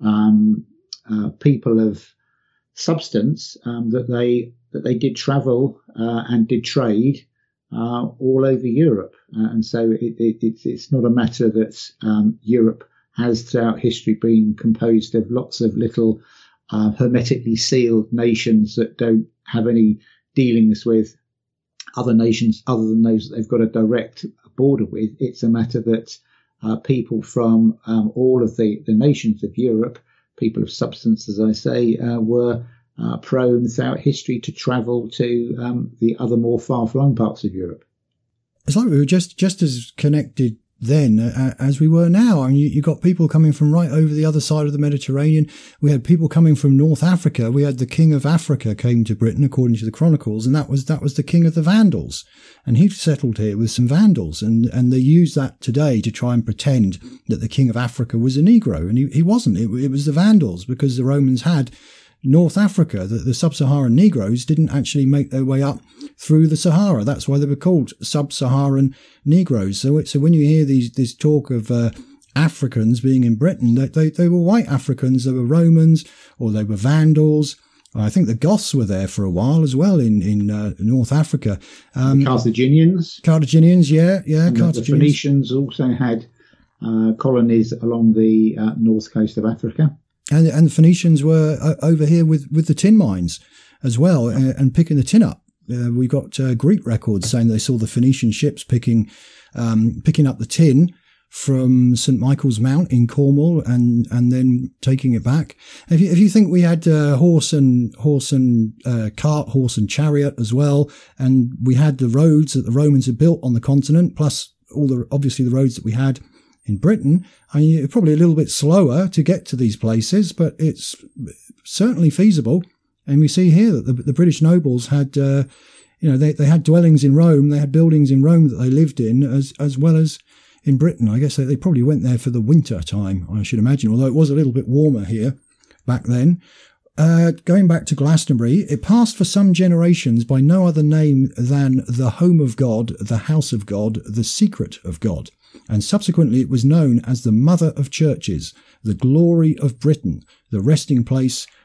um, uh, people of substance um, that they that they did travel uh, and did trade Uh, all over Europe. Uh, and so it, it, it's, it's not a matter that um, Europe has throughout history been composed of lots of little uh, hermetically sealed nations that don't have any dealings with other nations other than those that they've got a direct border with. It's a matter that uh, people from um, all of the, the nations of Europe, people of substance, as I say, uh, were Uh, prone throughout history to travel to um, the other more far-flung parts of Europe. It's like we were just just as connected then uh, as we were now. I mean, you, you got people coming from right over the other side of the Mediterranean. We had people coming from North Africa. We had the King of Africa came to Britain, according to the Chronicles, and that was that was the King of the Vandals. And he settled here with some Vandals, and, and they use that today to try and pretend that the King of Africa was a Negro, and he, he wasn't. It, it was the Vandals, because the Romans had North Africa. The, the sub-Saharan Negroes didn't actually make their way up through the Sahara. That's why they were called sub-Saharan Negroes. So, so when you hear these this talk of uh, Africans being in Britain, they, they they were white Africans. They were Romans, or they were Vandals. I think the Goths were there for a while as well in in uh, North Africa. Um, the Carthaginians. Carthaginians, yeah, yeah. And Carthaginians. The Phoenicians also had uh, colonies along the uh, north coast of Africa. And, and the Phoenicians were uh, over here with, with the tin mines as well, uh, and picking the tin up. Uh, we got uh, Greek records saying they saw the Phoenician ships picking um, picking up the tin from Saint Michael's Mount in Cornwall, and, and then taking it back. If you, if you think we had uh, horse and horse and uh, cart, horse and chariot as well, and we had the roads that the Romans had built on the continent, plus all the obviously the roads that we had in Britain, I mean, probably a little bit slower to get to these places, but it's certainly feasible. And we see here that the, the British nobles had, uh, you know, they, they had dwellings in Rome, they had buildings in Rome that they lived in, as as well as in Britain. I guess they, they probably went there for the winter time, I should imagine, although it was a little bit warmer here back then. Uh, going back to Glastonbury, it passed for some generations by no other name than the home of God, the house of God, the secret of God. And subsequently it was known as the mother of churches, the glory of Britain, the resting place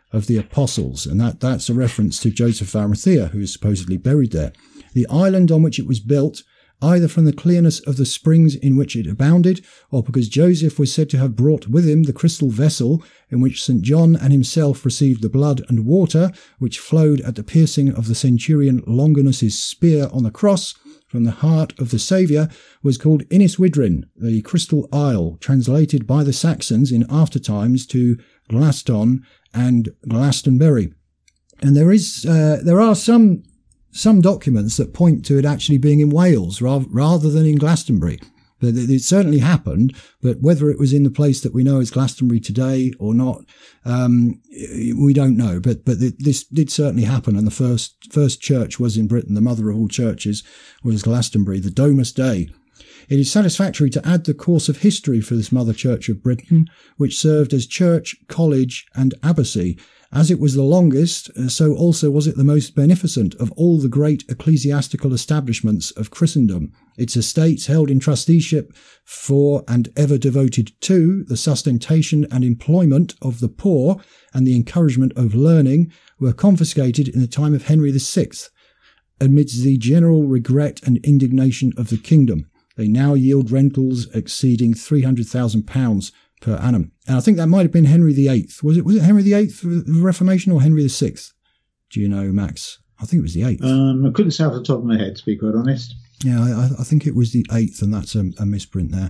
of the apostles, and that, that's a reference to Joseph of Arimathea, who is supposedly buried there. The island on which it was built, either from the clearness of the springs in which it abounded, or because Joseph was said to have brought with him the crystal vessel in which Saint John and himself received the blood and water, which flowed at the piercing of the centurion Longinus's spear on the cross from the heart of the Saviour, was called Inniswydrin, the Crystal Isle, translated by the Saxons in after times to Glaston and Glastonbury. And there is, uh, there are some some documents that point to it actually being in Wales rather, rather than in Glastonbury. But it certainly happened, but whether it was in the place that we know as Glastonbury today or not, um, we don't know. But but this did certainly happen, and the first first church was in Britain. The mother of all churches was Glastonbury, the Domus Dei. It is satisfactory to add the course of history for this mother church of Britain, which served as church, college, and abbacy. As it was the longest, so also was it the most beneficent of all the great ecclesiastical establishments of Christendom. Its estates held in trusteeship for and ever devoted to the sustentation and employment of the poor and the encouragement of learning were confiscated in the time of Henry the Sixth. Amidst the general regret and indignation of the kingdom, they now yield rentals exceeding three hundred thousand pounds per annum. And I think that might have been Henry the Eighth. Was it was it Henry the Eighth for the Reformation or Henry the Sixth? Do you know, Max? I think it was the Eighth. Um, I couldn't say off the top of my head, to be quite honest. Yeah, I, I think it was the Eighth, and that's a, a misprint there.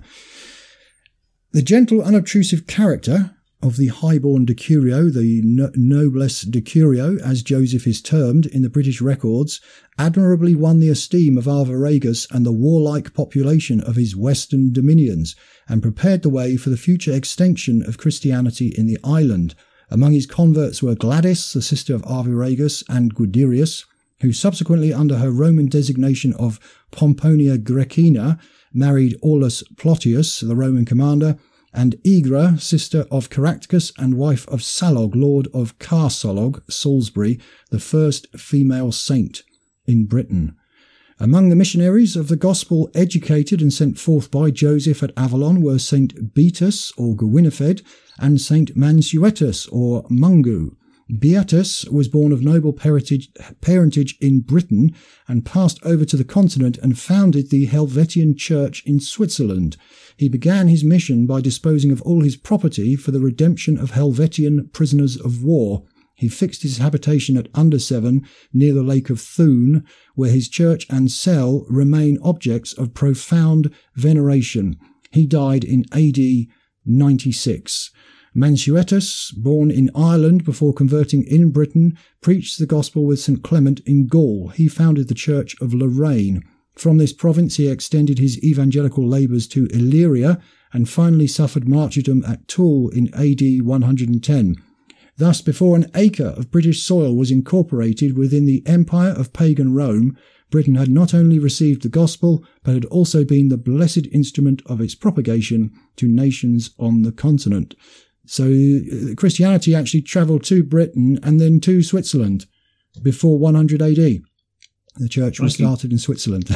The gentle, unobtrusive character of the highborn Decurio, the no- noblesse Decurio, as Joseph is termed in the British records, admirably won the esteem of Arviragus and the warlike population of his western dominions, and prepared the way for the future extension of Christianity in the island. Among his converts were Gladys, the sister of Arviragus, and Guiderius, who subsequently, under her Roman designation of Pomponia Graecina, married Aulus Plotius, the Roman commander, and Egra, sister of Caractacus and wife of Salog, lord of Carsolog, Salisbury, the first female saint in Britain. Among the missionaries of the gospel educated and sent forth by Joseph at Avalon were Saint Beatus, or Gwynfred, and Saint Mansuetus, or Mungu. Beatus was born of noble parentage, parentage in Britain and passed over to the continent and founded the Helvetian Church in Switzerland. He began his mission by disposing of all his property for the redemption of Helvetian prisoners of war. He fixed his habitation at Undersevern, near the Lake of Thun, where his church and cell remain objects of profound veneration. He died in A D ninety-six. Mansuetus, born in Ireland before converting in Britain, preached the gospel with Saint Clement in Gaul. He founded the Church of Lorraine. From this province he extended his evangelical labours to Illyria and finally suffered martyrdom at Toul in A D one hundred ten. Thus, before an acre of British soil was incorporated within the empire of pagan Rome, Britain had not only received the gospel, but had also been the blessed instrument of its propagation to nations on the continent. So Christianity actually travelled to Britain and then to Switzerland before one hundred A D. The church was started in Switzerland.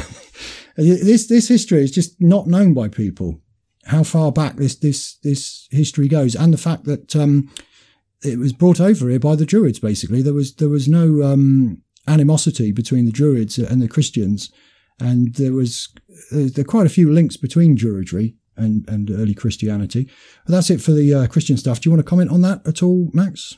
this this history is just not known by people, how far back this this this history goes, and the fact that um, it was brought over here by the Druids. Basically, there was there was no um, animosity between the Druids and the Christians, and there was uh, there are quite a few links between Druidry and, and early Christianity. But that's it for the uh, Christian stuff. Do you want to comment on that at all, Max?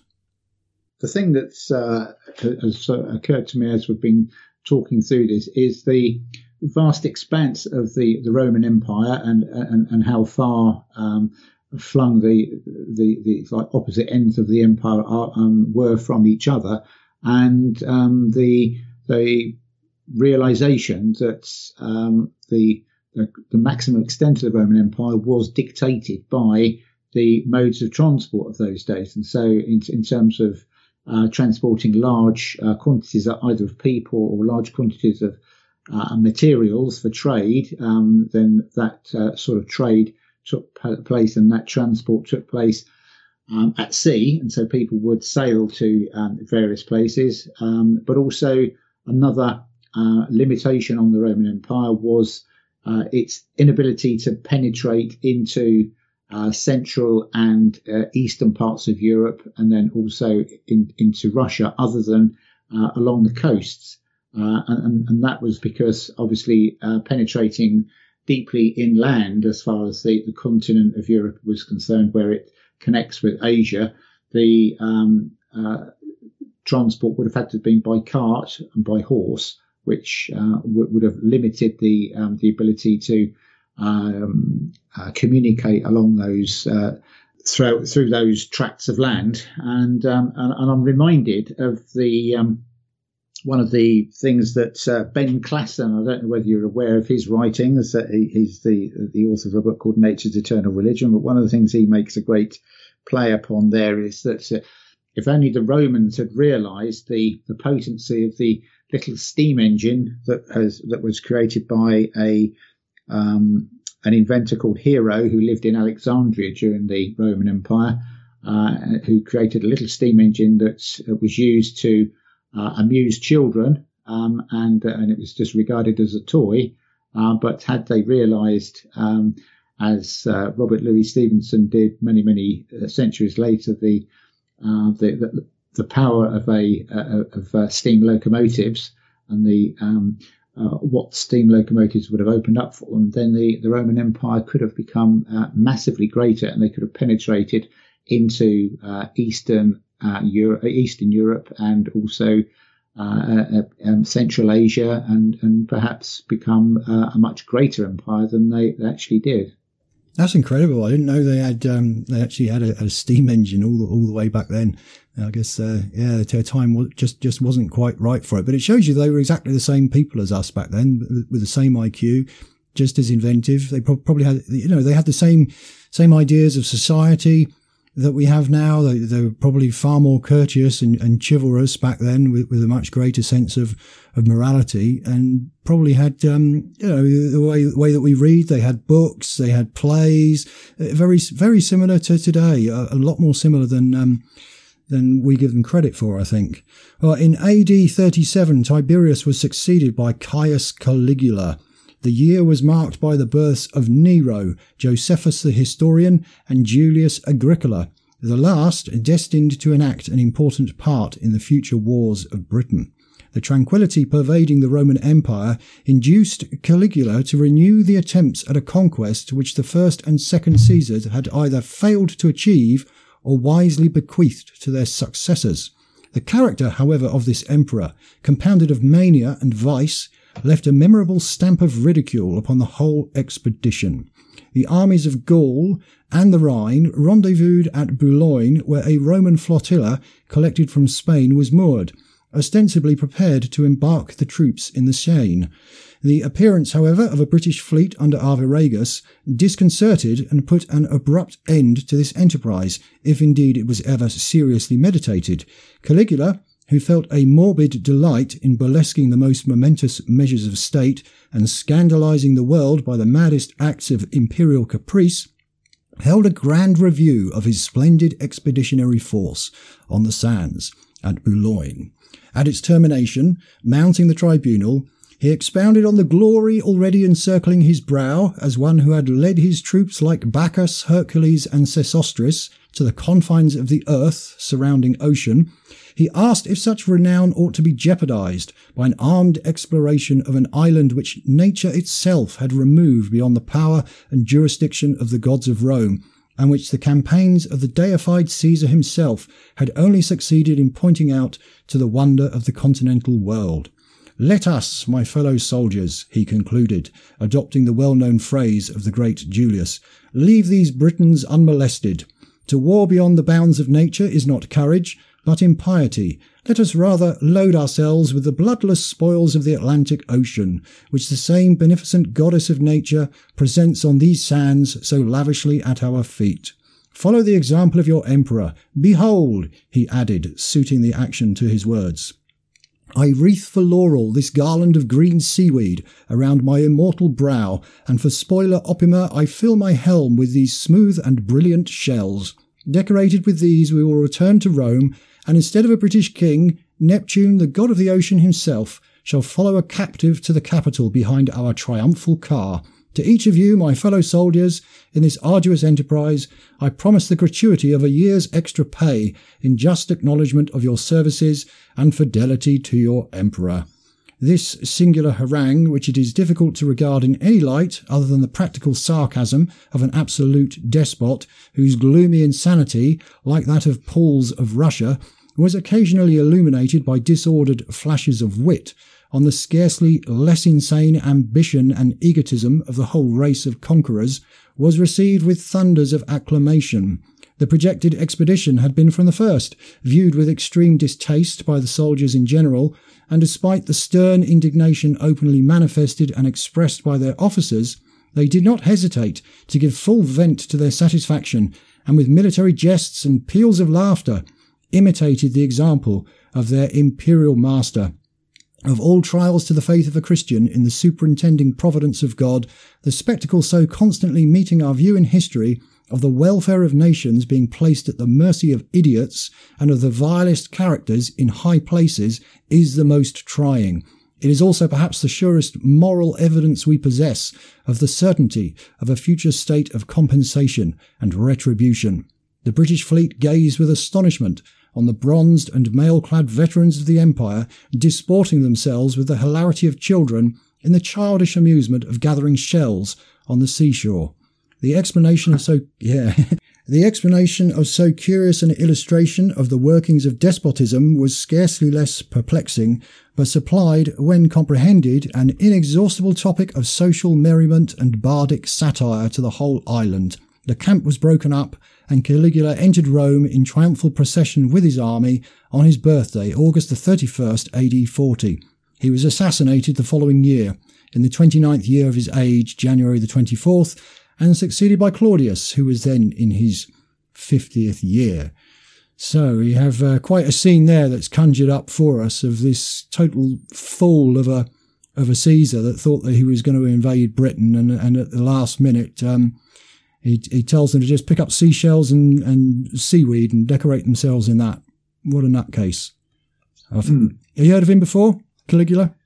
The thing that's uh, has occurred to me as we've been talking through this is the vast expanse of the, the Roman Empire and, and, and how far um, flung the, the, the like opposite ends of the empire are, um, were from each other, and um, the the realization that um, the, the the maximum extent of the Roman Empire was dictated by the modes of transport of those days. And so in, in terms of uh, transporting large uh, quantities either of people or large quantities of uh, materials for trade, um, then that uh, sort of trade took place and that transport took place um, at sea. And so people would sail to um, various places. Um, but also another uh, limitation on the Roman Empire was uh, its inability to penetrate into uh, central and uh, eastern parts of Europe, and then also in, into Russia, other than uh, along the coasts. Uh, and, and that was because, obviously, uh, penetrating deeply inland as far as the, the continent of Europe was concerned, where it connects with Asia, the um, uh, transport would have had to have been by cart and by horse, which uh, w- would have limited the um, the ability to um, uh, communicate along those uh, through through those tracts of land. And um, and, and I'm reminded of the um, one of the things that uh, Ben Klassen, I don't know whether you're aware of his writings, that he, he's the the author of a book called Nature's Eternal Religion, but one of the things he makes a great play upon there is that uh, if only the Romans had realised the, the potency of the little steam engine that has that was created by a um, an inventor called Hero, who lived in Alexandria during the Roman Empire, uh, who created a little steam engine that was used to uh, amuse children, um, and uh, and it was just regarded as a toy. Uh, but had they realised, um, as uh, Robert Louis Stevenson did many many uh, centuries later, the Uh, the, the the power of a uh, of uh, steam locomotives and the um, uh, what steam locomotives would have opened up for them, then the, the Roman Empire could have become uh, massively greater, and they could have penetrated into uh, Eastern uh, Europe, Eastern Europe, and also uh, uh, um, Central Asia, and and perhaps become uh, a much greater empire than they, they actually did. That's incredible. I didn't know they had um, they actually had a, a steam engine all the, all the way back then. I guess uh, yeah, their time just just wasn't quite right for it. But it shows you they were exactly the same people as us back then, with, with the same I Q, just as inventive. They pro- probably had, you know, they had the same same ideas of society that we have now. They, they were probably far more courteous and, and chivalrous back then, with, with a much greater sense of, of morality, and probably had, um, you know, the way, the way that we read. They had books, they had plays, very, very similar to today, a, a lot more similar than, um, than we give them credit for, I think. Well, in A D thirty-seven, Tiberius was succeeded by Caius Caligula. The year was marked by the births of Nero, Josephus the historian, and Julius Agricola, the last destined to enact an important part in the future wars of Britain. The tranquility pervading the Roman Empire induced Caligula to renew the attempts at a conquest which the first and second Caesars had either failed to achieve or wisely bequeathed to their successors. The character, however, of this emperor, compounded of mania and vice, left a memorable stamp of ridicule upon the whole expedition. The armies of Gaul and the Rhine rendezvoused at Boulogne, where a Roman flotilla collected from Spain was moored, ostensibly prepared to embark the troops in the Seine. The appearance, however, of a British fleet under Arviragus disconcerted and put an abrupt end to this enterprise, if indeed it was ever seriously meditated. Caligula, who felt a morbid delight in burlesquing the most momentous measures of state and scandalizing the world by the maddest acts of imperial caprice, held a grand review of his splendid expeditionary force on the sands at Boulogne. At its termination, mounting the tribunal, he expounded on the glory already encircling his brow as one who had led his troops like Bacchus, Hercules, and Sesostris to the confines of the earth surrounding ocean. He asked if such renown ought to be jeopardized by an armed exploration of an island which nature itself had removed beyond the power and jurisdiction of the gods of Rome, and which the campaigns of the deified Caesar himself had only succeeded in pointing out to the wonder of the continental world. "Let us, my fellow soldiers," he concluded, adopting the well-known phrase of the great Julius, "leave these Britons unmolested. To war beyond the bounds of nature is not courage, but impiety. Let us rather load ourselves with the bloodless spoils of the Atlantic Ocean, which the same beneficent goddess of nature presents on these sands so lavishly at our feet. Follow the example of your emperor. Behold," he added, suiting the action to his words, "I wreath for laurel this garland of green seaweed around my immortal brow, and for spoiler opima I fill my helm with these smooth and brilliant shells. Decorated with these we will return to Rome, and instead of a British king, Neptune, the god of the ocean himself, shall follow a captive to the capital behind our triumphal car, To each of you, my fellow soldiers, in this arduous enterprise, I promise the gratuity of a year's extra pay in just acknowledgement of your services and fidelity to your emperor. This singular harangue, which it is difficult to regard in any light other than the practical sarcasm of an absolute despot whose gloomy insanity, like that of Paul's of Russia, was occasionally illuminated by disordered flashes of wit, on the scarcely less insane ambition and egotism of the whole race of conquerors, was received with thunders of acclamation. The projected expedition had been from the first viewed with extreme distaste by the soldiers in general, and despite the stern indignation openly manifested and expressed by their officers, they did not hesitate to give full vent to their satisfaction, and with military jests and peals of laughter imitated the example of their imperial master. Of all trials to the faith of a Christian in the superintending providence of God, the spectacle so constantly meeting our view in history of the welfare of nations being placed at the mercy of idiots and of the vilest characters in high places is the most trying. It is also perhaps the surest moral evidence we possess of the certainty of a future state of compensation and retribution. The British fleet gazed with astonishment on the bronzed and mail-clad veterans of the Empire disporting themselves with the hilarity of children in the childish amusement of gathering shells on the seashore. The explanation of so yeah, the explanation of so curious an illustration of the workings of despotism was scarcely less perplexing, but supplied, when comprehended, an inexhaustible topic of social merriment and bardic satire to the whole island. The camp was broken up, and Caligula entered Rome in triumphal procession with his army on his birthday, August the thirty-first, A D forty. He was assassinated the following year, in the twenty-ninth year of his age, January the twenty-fourth, and succeeded by Claudius, who was then in his fiftieth year. So we have uh, quite a scene there that's conjured up for us of this total fool of a of a Caesar that thought that he was going to invade Britain, and, and at the last minute um, he, he tells them to just pick up seashells and, and seaweed and decorate themselves in that. What a nutcase. Mm. Have you heard of him before, Caligula?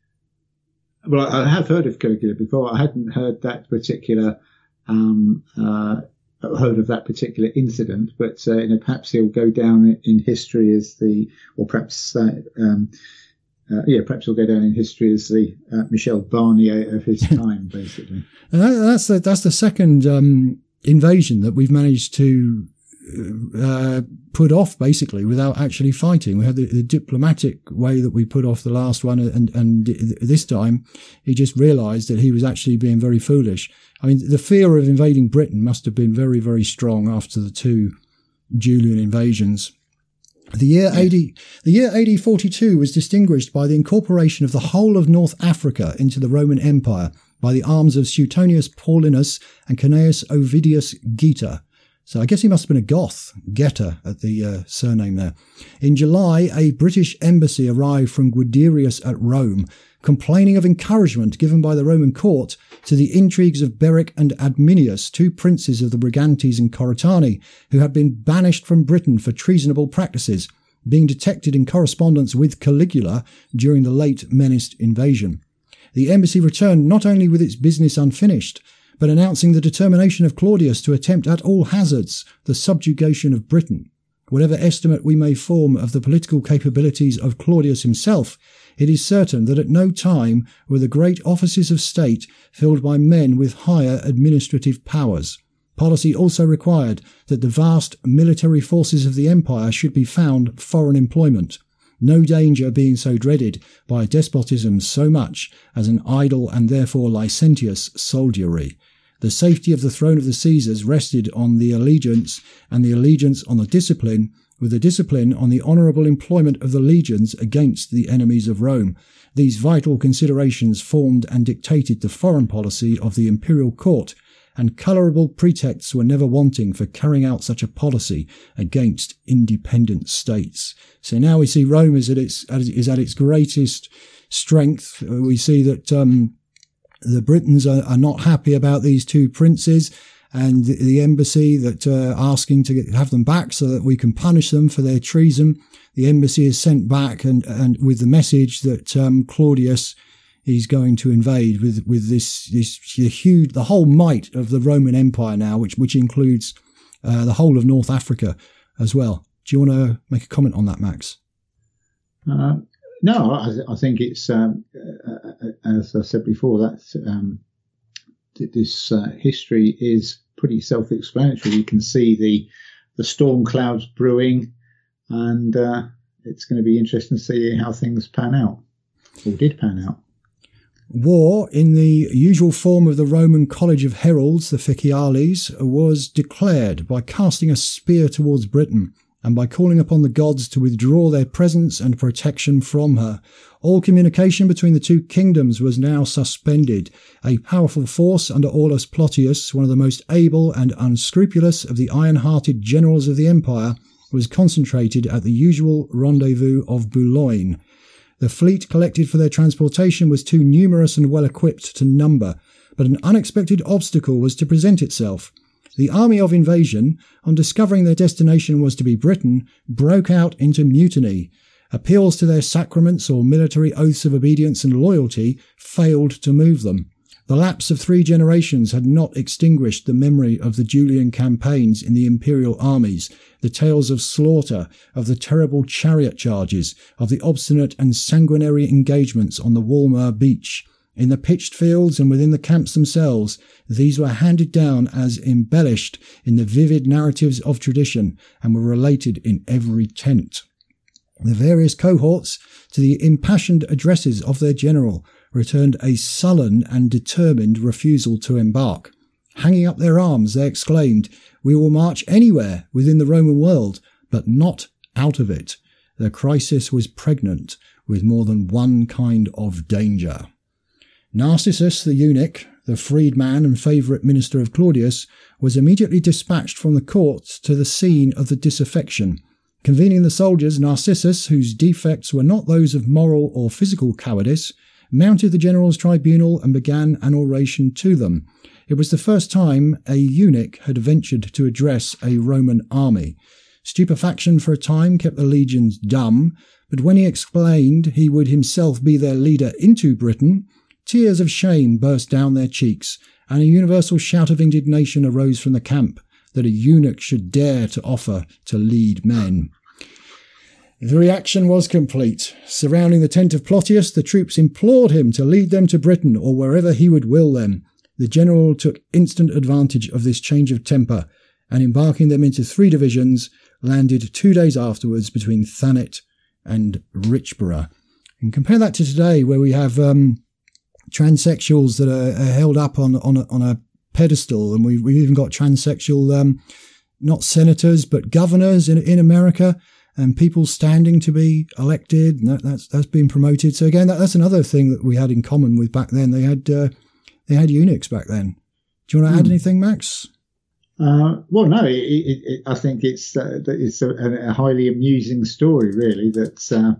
Well, I have heard of Caligula before. I hadn't heard that particular um, uh, heard of that particular incident, but uh, you know, perhaps he'll go down in history as the, or perhaps uh, um, uh, yeah, perhaps he'll go down in history as the uh, Michel Barnier of his time, basically. And that, that's the that's the second um, invasion that we've managed to uh, put off, basically, without actually fighting. We had the, the diplomatic way that we put off the last one, and and this time he just realised that he was actually being very foolish. I mean, the fear of invading Britain must have been very, very strong after the two Julian invasions. The year A D, the year A D forty-two was distinguished by the incorporation of the whole of North Africa into the Roman Empire by the arms of Suetonius Paulinus and Cneius Ovidius Geta. So I guess he must have been a Goth, Geta at the uh, surname there. In July, a British embassy arrived from Guiderius at Rome, complaining of encouragement given by the Roman court to the intrigues of Beric and Adminius, two princes of the Brigantes and Corytani, who had been banished from Britain for treasonable practices, being detected in correspondence with Caligula during the late menaced invasion. The embassy returned not only with its business unfinished, but announcing the determination of Claudius to attempt at all hazards the subjugation of Britain. Whatever estimate we may form of the political capabilities of Claudius himself, it is certain that at no time were the great offices of state filled by men with higher administrative powers. Policy also required that the vast military forces of the empire should be found foreign employment, no danger being so dreaded by despotism so much as an idle and therefore licentious soldiery. The safety of the throne of the Caesars rested on the allegiance, and the allegiance on the discipline, with the discipline on the honourable employment of the legions against the enemies of Rome. These vital considerations formed and dictated the foreign policy of the imperial court, and colourable pretexts were never wanting for carrying out such a policy against independent states. So now we see Rome is at its is at its greatest strength. We see that um, the Britons are, are not happy about these two princes, and the, the embassy that uh, asking to get, have them back so that we can punish them for their treason. The embassy is sent back, and and with the message that um, Claudius he's going to invade with, with this, this huge, the whole might of the Roman Empire now, which, which includes uh, the whole of North Africa as well. Do you want to make a comment on that, Max? Uh, no, I, I think it's, um, uh, as I said before, that um, this uh, history is pretty self-explanatory. You can see the the storm clouds brewing, and uh, it's going to be interesting to see how things pan out, or did pan out. War, in the usual form of the Roman College of Heralds, the Officiales, was declared by casting a spear towards Britain and by calling upon the gods to withdraw their presence and protection from her. All communication between the two kingdoms was now suspended. A powerful force under Aulus Plotius, one of the most able and unscrupulous of the iron-hearted generals of the empire, was concentrated at the usual rendezvous of Boulogne. The fleet collected for their transportation was too numerous and well-equipped to number, but an unexpected obstacle was to present itself. The army of invasion, on discovering their destination was to be Britain, broke out into mutiny. Appeals to their sacraments or military oaths of obedience and loyalty failed to move them. The lapse of three generations had not extinguished the memory of the Julian campaigns in the imperial armies, the tales of slaughter, of the terrible chariot charges, of the obstinate and sanguinary engagements on the Walmer beach. In the pitched fields and within the camps themselves, these were handed down as embellished in the vivid narratives of tradition and were related in every tent. The various cohorts, to the impassioned addresses of their general, returned a sullen and determined refusal to embark. Hanging up their arms, they exclaimed, "We will march anywhere within the Roman world, but not out of it." The crisis was pregnant with more than one kind of danger. Narcissus the eunuch, the freedman and favourite minister of Claudius, was immediately dispatched from the court to the scene of the disaffection. Convening the soldiers, Narcissus, whose defects were not those of moral or physical cowardice, mounted the general's tribunal and began an oration to them. It was the first time a eunuch had ventured to address a Roman army. Stupefaction for a time kept the legions dumb, but when he explained he would himself be their leader into Britain, tears of shame burst down their cheeks, and a universal shout of indignation arose from the camp that a eunuch should dare to offer to lead men. The reaction was complete. Surrounding the tent of Plotius, the troops implored him to lead them to Britain or wherever he would will them. The general took instant advantage of this change of temper, and embarking them into three divisions, landed two days afterwards between Thanet and Richborough. And compare that to today, where we have um, transsexuals that are, are held up on on a, on a pedestal, and we, we've even got transsexual, um, not senators but governors in in America, and people standing to be elected. And that, that's that's been promoted. So again, that, that's another thing that we had in common with back then. They had uh, they had eunuchs back then. Do you want to add hmm. anything, Max? Uh, well, no. It, it, it, I think it's uh, it's a, a highly amusing story, really. That. Uh,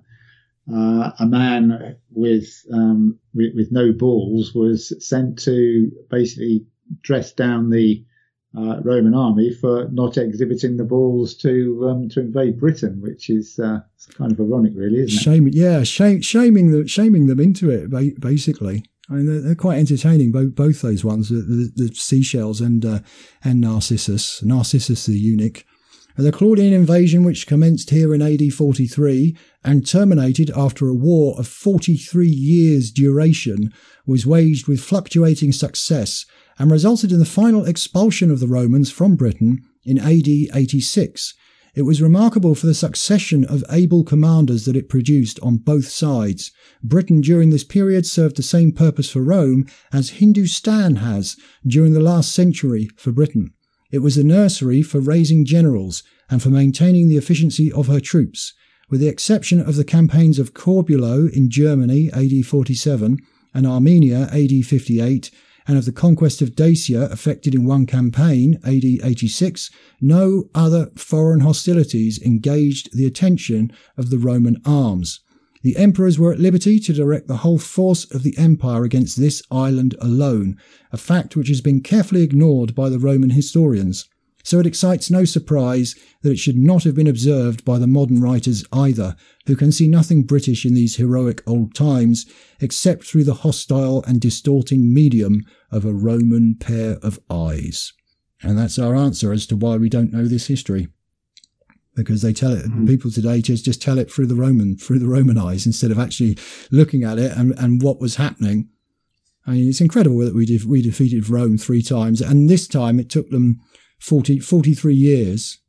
Uh, a man with, um, with with no balls was sent to basically dress down the uh, Roman army for not exhibiting the balls to um, to invade Britain, which is uh, kind of ironic, really, isn't it? Shame, yeah, shame, shaming them, shaming them into it, basically. I mean, they're, they're quite entertaining, both both those ones, the, the, the seashells and uh, and Narcissus, Narcissus the eunuch. The Claudian invasion, which commenced here in A D forty-three and terminated after a war of forty-three years' duration, was waged with fluctuating success and resulted in the final expulsion of the Romans from Britain in A D eighty-six. It was remarkable for the succession of able commanders that it produced on both sides. Britain during this period served the same purpose for Rome as Hindustan has during the last century for Britain. It was a nursery for raising generals and for maintaining the efficiency of her troops. With the exception of the campaigns of Corbulo in Germany, A D forty-seven, and Armenia, A D fifty-eight, and of the conquest of Dacia, effected in one campaign, A D eighty-six, no other foreign hostilities engaged the attention of the Roman arms. The emperors were at liberty to direct the whole force of the empire against this island alone, a fact which has been carefully ignored by the Roman historians. So it excites no surprise that it should not have been observed by the modern writers either, who can see nothing British in these heroic old times except through the hostile and distorting medium of a Roman pair of eyes. And that's our answer as to why we don't know this history. Because they tell it, mm-hmm. people today just, just tell it through the Roman, through the Roman eyes instead of actually looking at it and, and what was happening. I mean, it's incredible that we def- we defeated Rome three times, and this time it took them forty, forty-three years,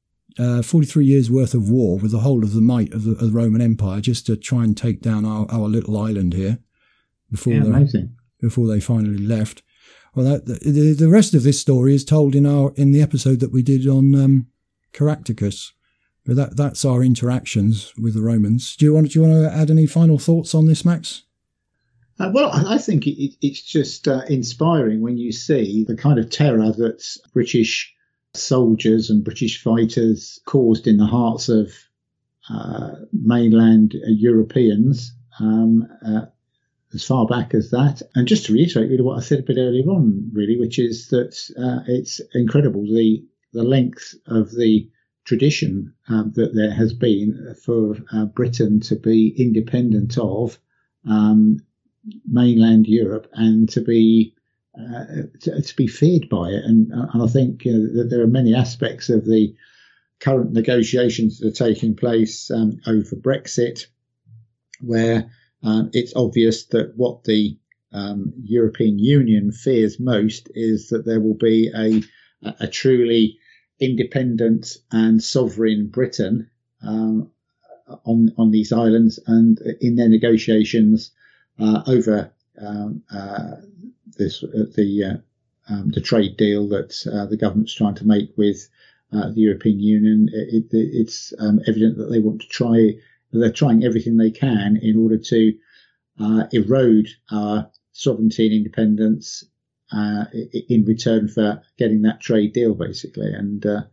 uh, forty-three years worth of war with the whole of the might of the, of the Roman Empire just to try and take down our, our little island here before, yeah, they, amazing. before they finally left. Well, that, the, the rest of this story is told in our in the episode that we did on um, Caractacus. But that that's our interactions with the Romans. Do you want do you want to add any final thoughts on this, Max? Uh, well, I think it, it's just uh, inspiring when you see the kind of terror that British soldiers and British fighters caused in the hearts of uh, mainland Europeans um, uh, as far back as that. And just to reiterate really what I said a bit earlier on, really, which is that uh, it's incredible the the length of the tradition um, that there has been for uh, Britain to be independent of um, mainland Europe and to be uh, to, to be feared by it. And, and I think you know, that there are many aspects of the current negotiations that are taking place um, over Brexit where uh, it's obvious that what the um, European Union fears most is that there will be a, a truly independent and sovereign Britain um, on on these islands, and in their negotiations uh, over um, uh, this uh, the uh, um, the trade deal that uh, the government's trying to make with uh, the European Union, it, it, it's um, evident that they want to try. They're trying everything they can in order to uh, erode our sovereignty and independence. Uh, in return for getting that trade deal, basically, and uh,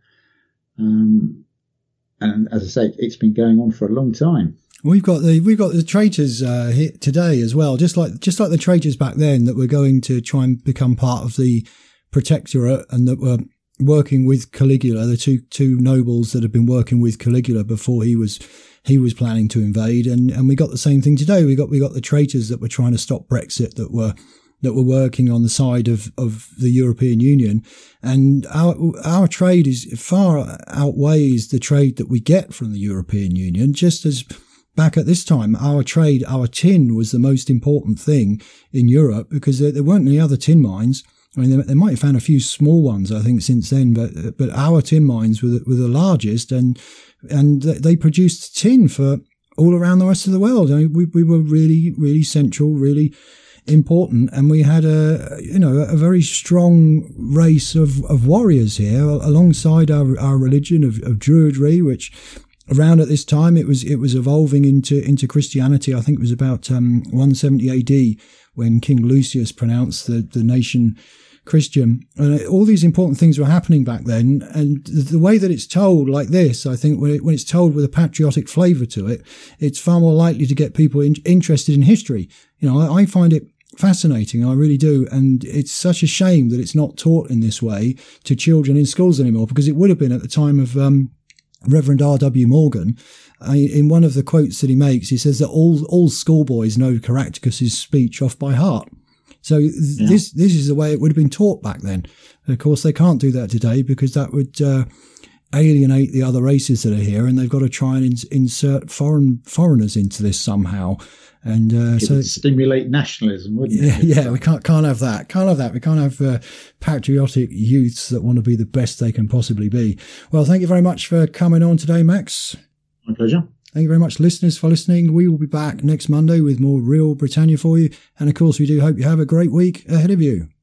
um, and as I say, it's been going on for a long time. We've got the we've got the traitors uh, here today as well, just like just like the traitors back then that were going to try and become part of the Protectorate and that were working with Caligula, the two two nobles that had been working with Caligula before he was he was planning to invade, and and we got the same thing today. We got we got the traitors that were trying to stop Brexit that were. that were working on the side of, of the European Union. And our our trade is far outweighs the trade that we get from the European Union. Just as back at this time, our trade, our tin was the most important thing in Europe because there, there weren't any other tin mines. I mean, they, they might have found a few small ones, I think, since then, but but our tin mines were the, were the largest, and and they produced tin for all around the rest of the world. I mean, we, we were really, really central, really important, and we had a you know a very strong race of, of warriors here alongside our, our religion of, of Druidry, which around at this time it was it was evolving into into Christianity. I think it was about um, one seventy A D when King Lucius pronounced the, the nation Christian, and all these important things were happening back then. And the way that it's told like this, I think when, it, when it's told with a patriotic flavour to it, it's far more likely to get people in, interested in history. You know, I, I find it fascinating, I really do, and it's such a shame that it's not taught in this way to children in schools anymore, because it would have been at the time of um, Reverend R W Morgan. I, in one of the quotes that he makes, he says that all all schoolboys know Caractacus's speech off by heart. So th- yeah. this this is the way it would have been taught back then. And of course, they can't do that today because that would uh, alienate the other races that are here, and they've got to try and in- insert foreign foreigners into this somehow. And uh, it so would stimulate nationalism, wouldn't yeah, it? Yeah, we can't can't have that. Can't have that. We can't have uh, patriotic youths that want to be the best they can possibly be. Well, thank you very much for coming on today, Max. My pleasure. Thank you very much, listeners, for listening. We will be back next Monday with more Real Britannia for you. And of course, we do hope you have a great week ahead of you.